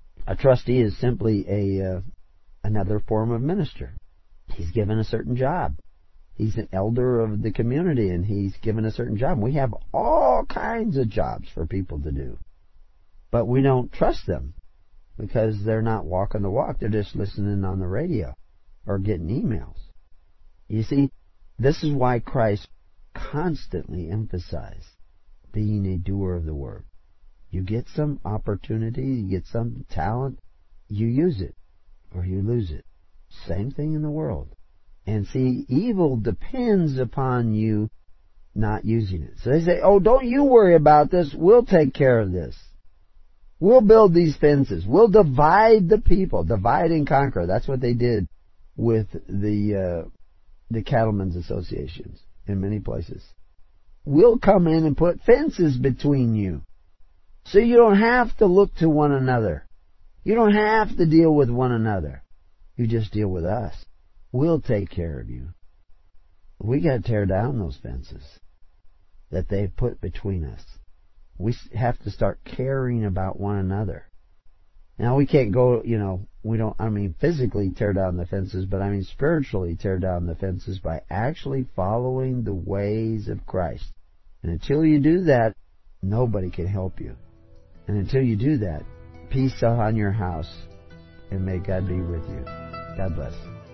another form of minister. He's given a certain job. He's an elder of the community, and he's given a certain job. We have all kinds of jobs for people to do, but we don't trust them because they're not walking the walk. They're just listening on the radio or getting emails. You see, this is why Christ constantly emphasized being a doer of the word. You get some opportunity, you get some talent, you use it or you lose it. Same thing in the world. And see, evil depends upon you not using it. So they say, oh, don't you worry about this. We'll take care of this. We'll build these fences. We'll divide the people. Divide and conquer. That's what they did with the cattlemen's associations in many places. We'll come in and put fences between you. So you don't have to look to one another. You don't have to deal with one another. You just deal with us. We'll take care of you. We got to tear down those fences that they've put between us. We have to start caring about one another. Now, we can't go, physically tear down the fences, but spiritually tear down the fences by actually following the ways of Christ. And until you do that, nobody can help you. And until you do that, peace on your house, and may God be with you. God bless.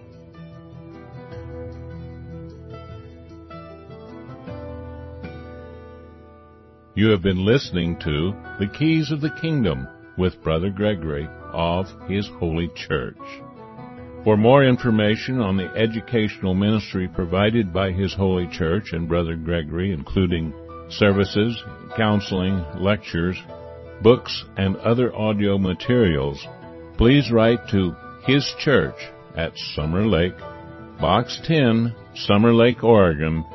You have been listening to The Keys of the Kingdom with Brother Gregory of His Holy Church. For more information on the educational ministry provided by His Holy Church and Brother Gregory, including services, counseling, lectures, books, and other audio materials, please write to His Church at Summer Lake, Box 10, Summer Lake, Oregon,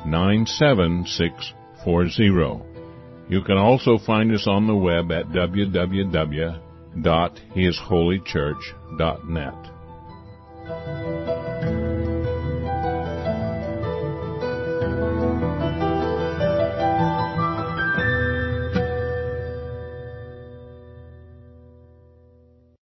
97640. You can also find us on the web at www.hisholychurch.net.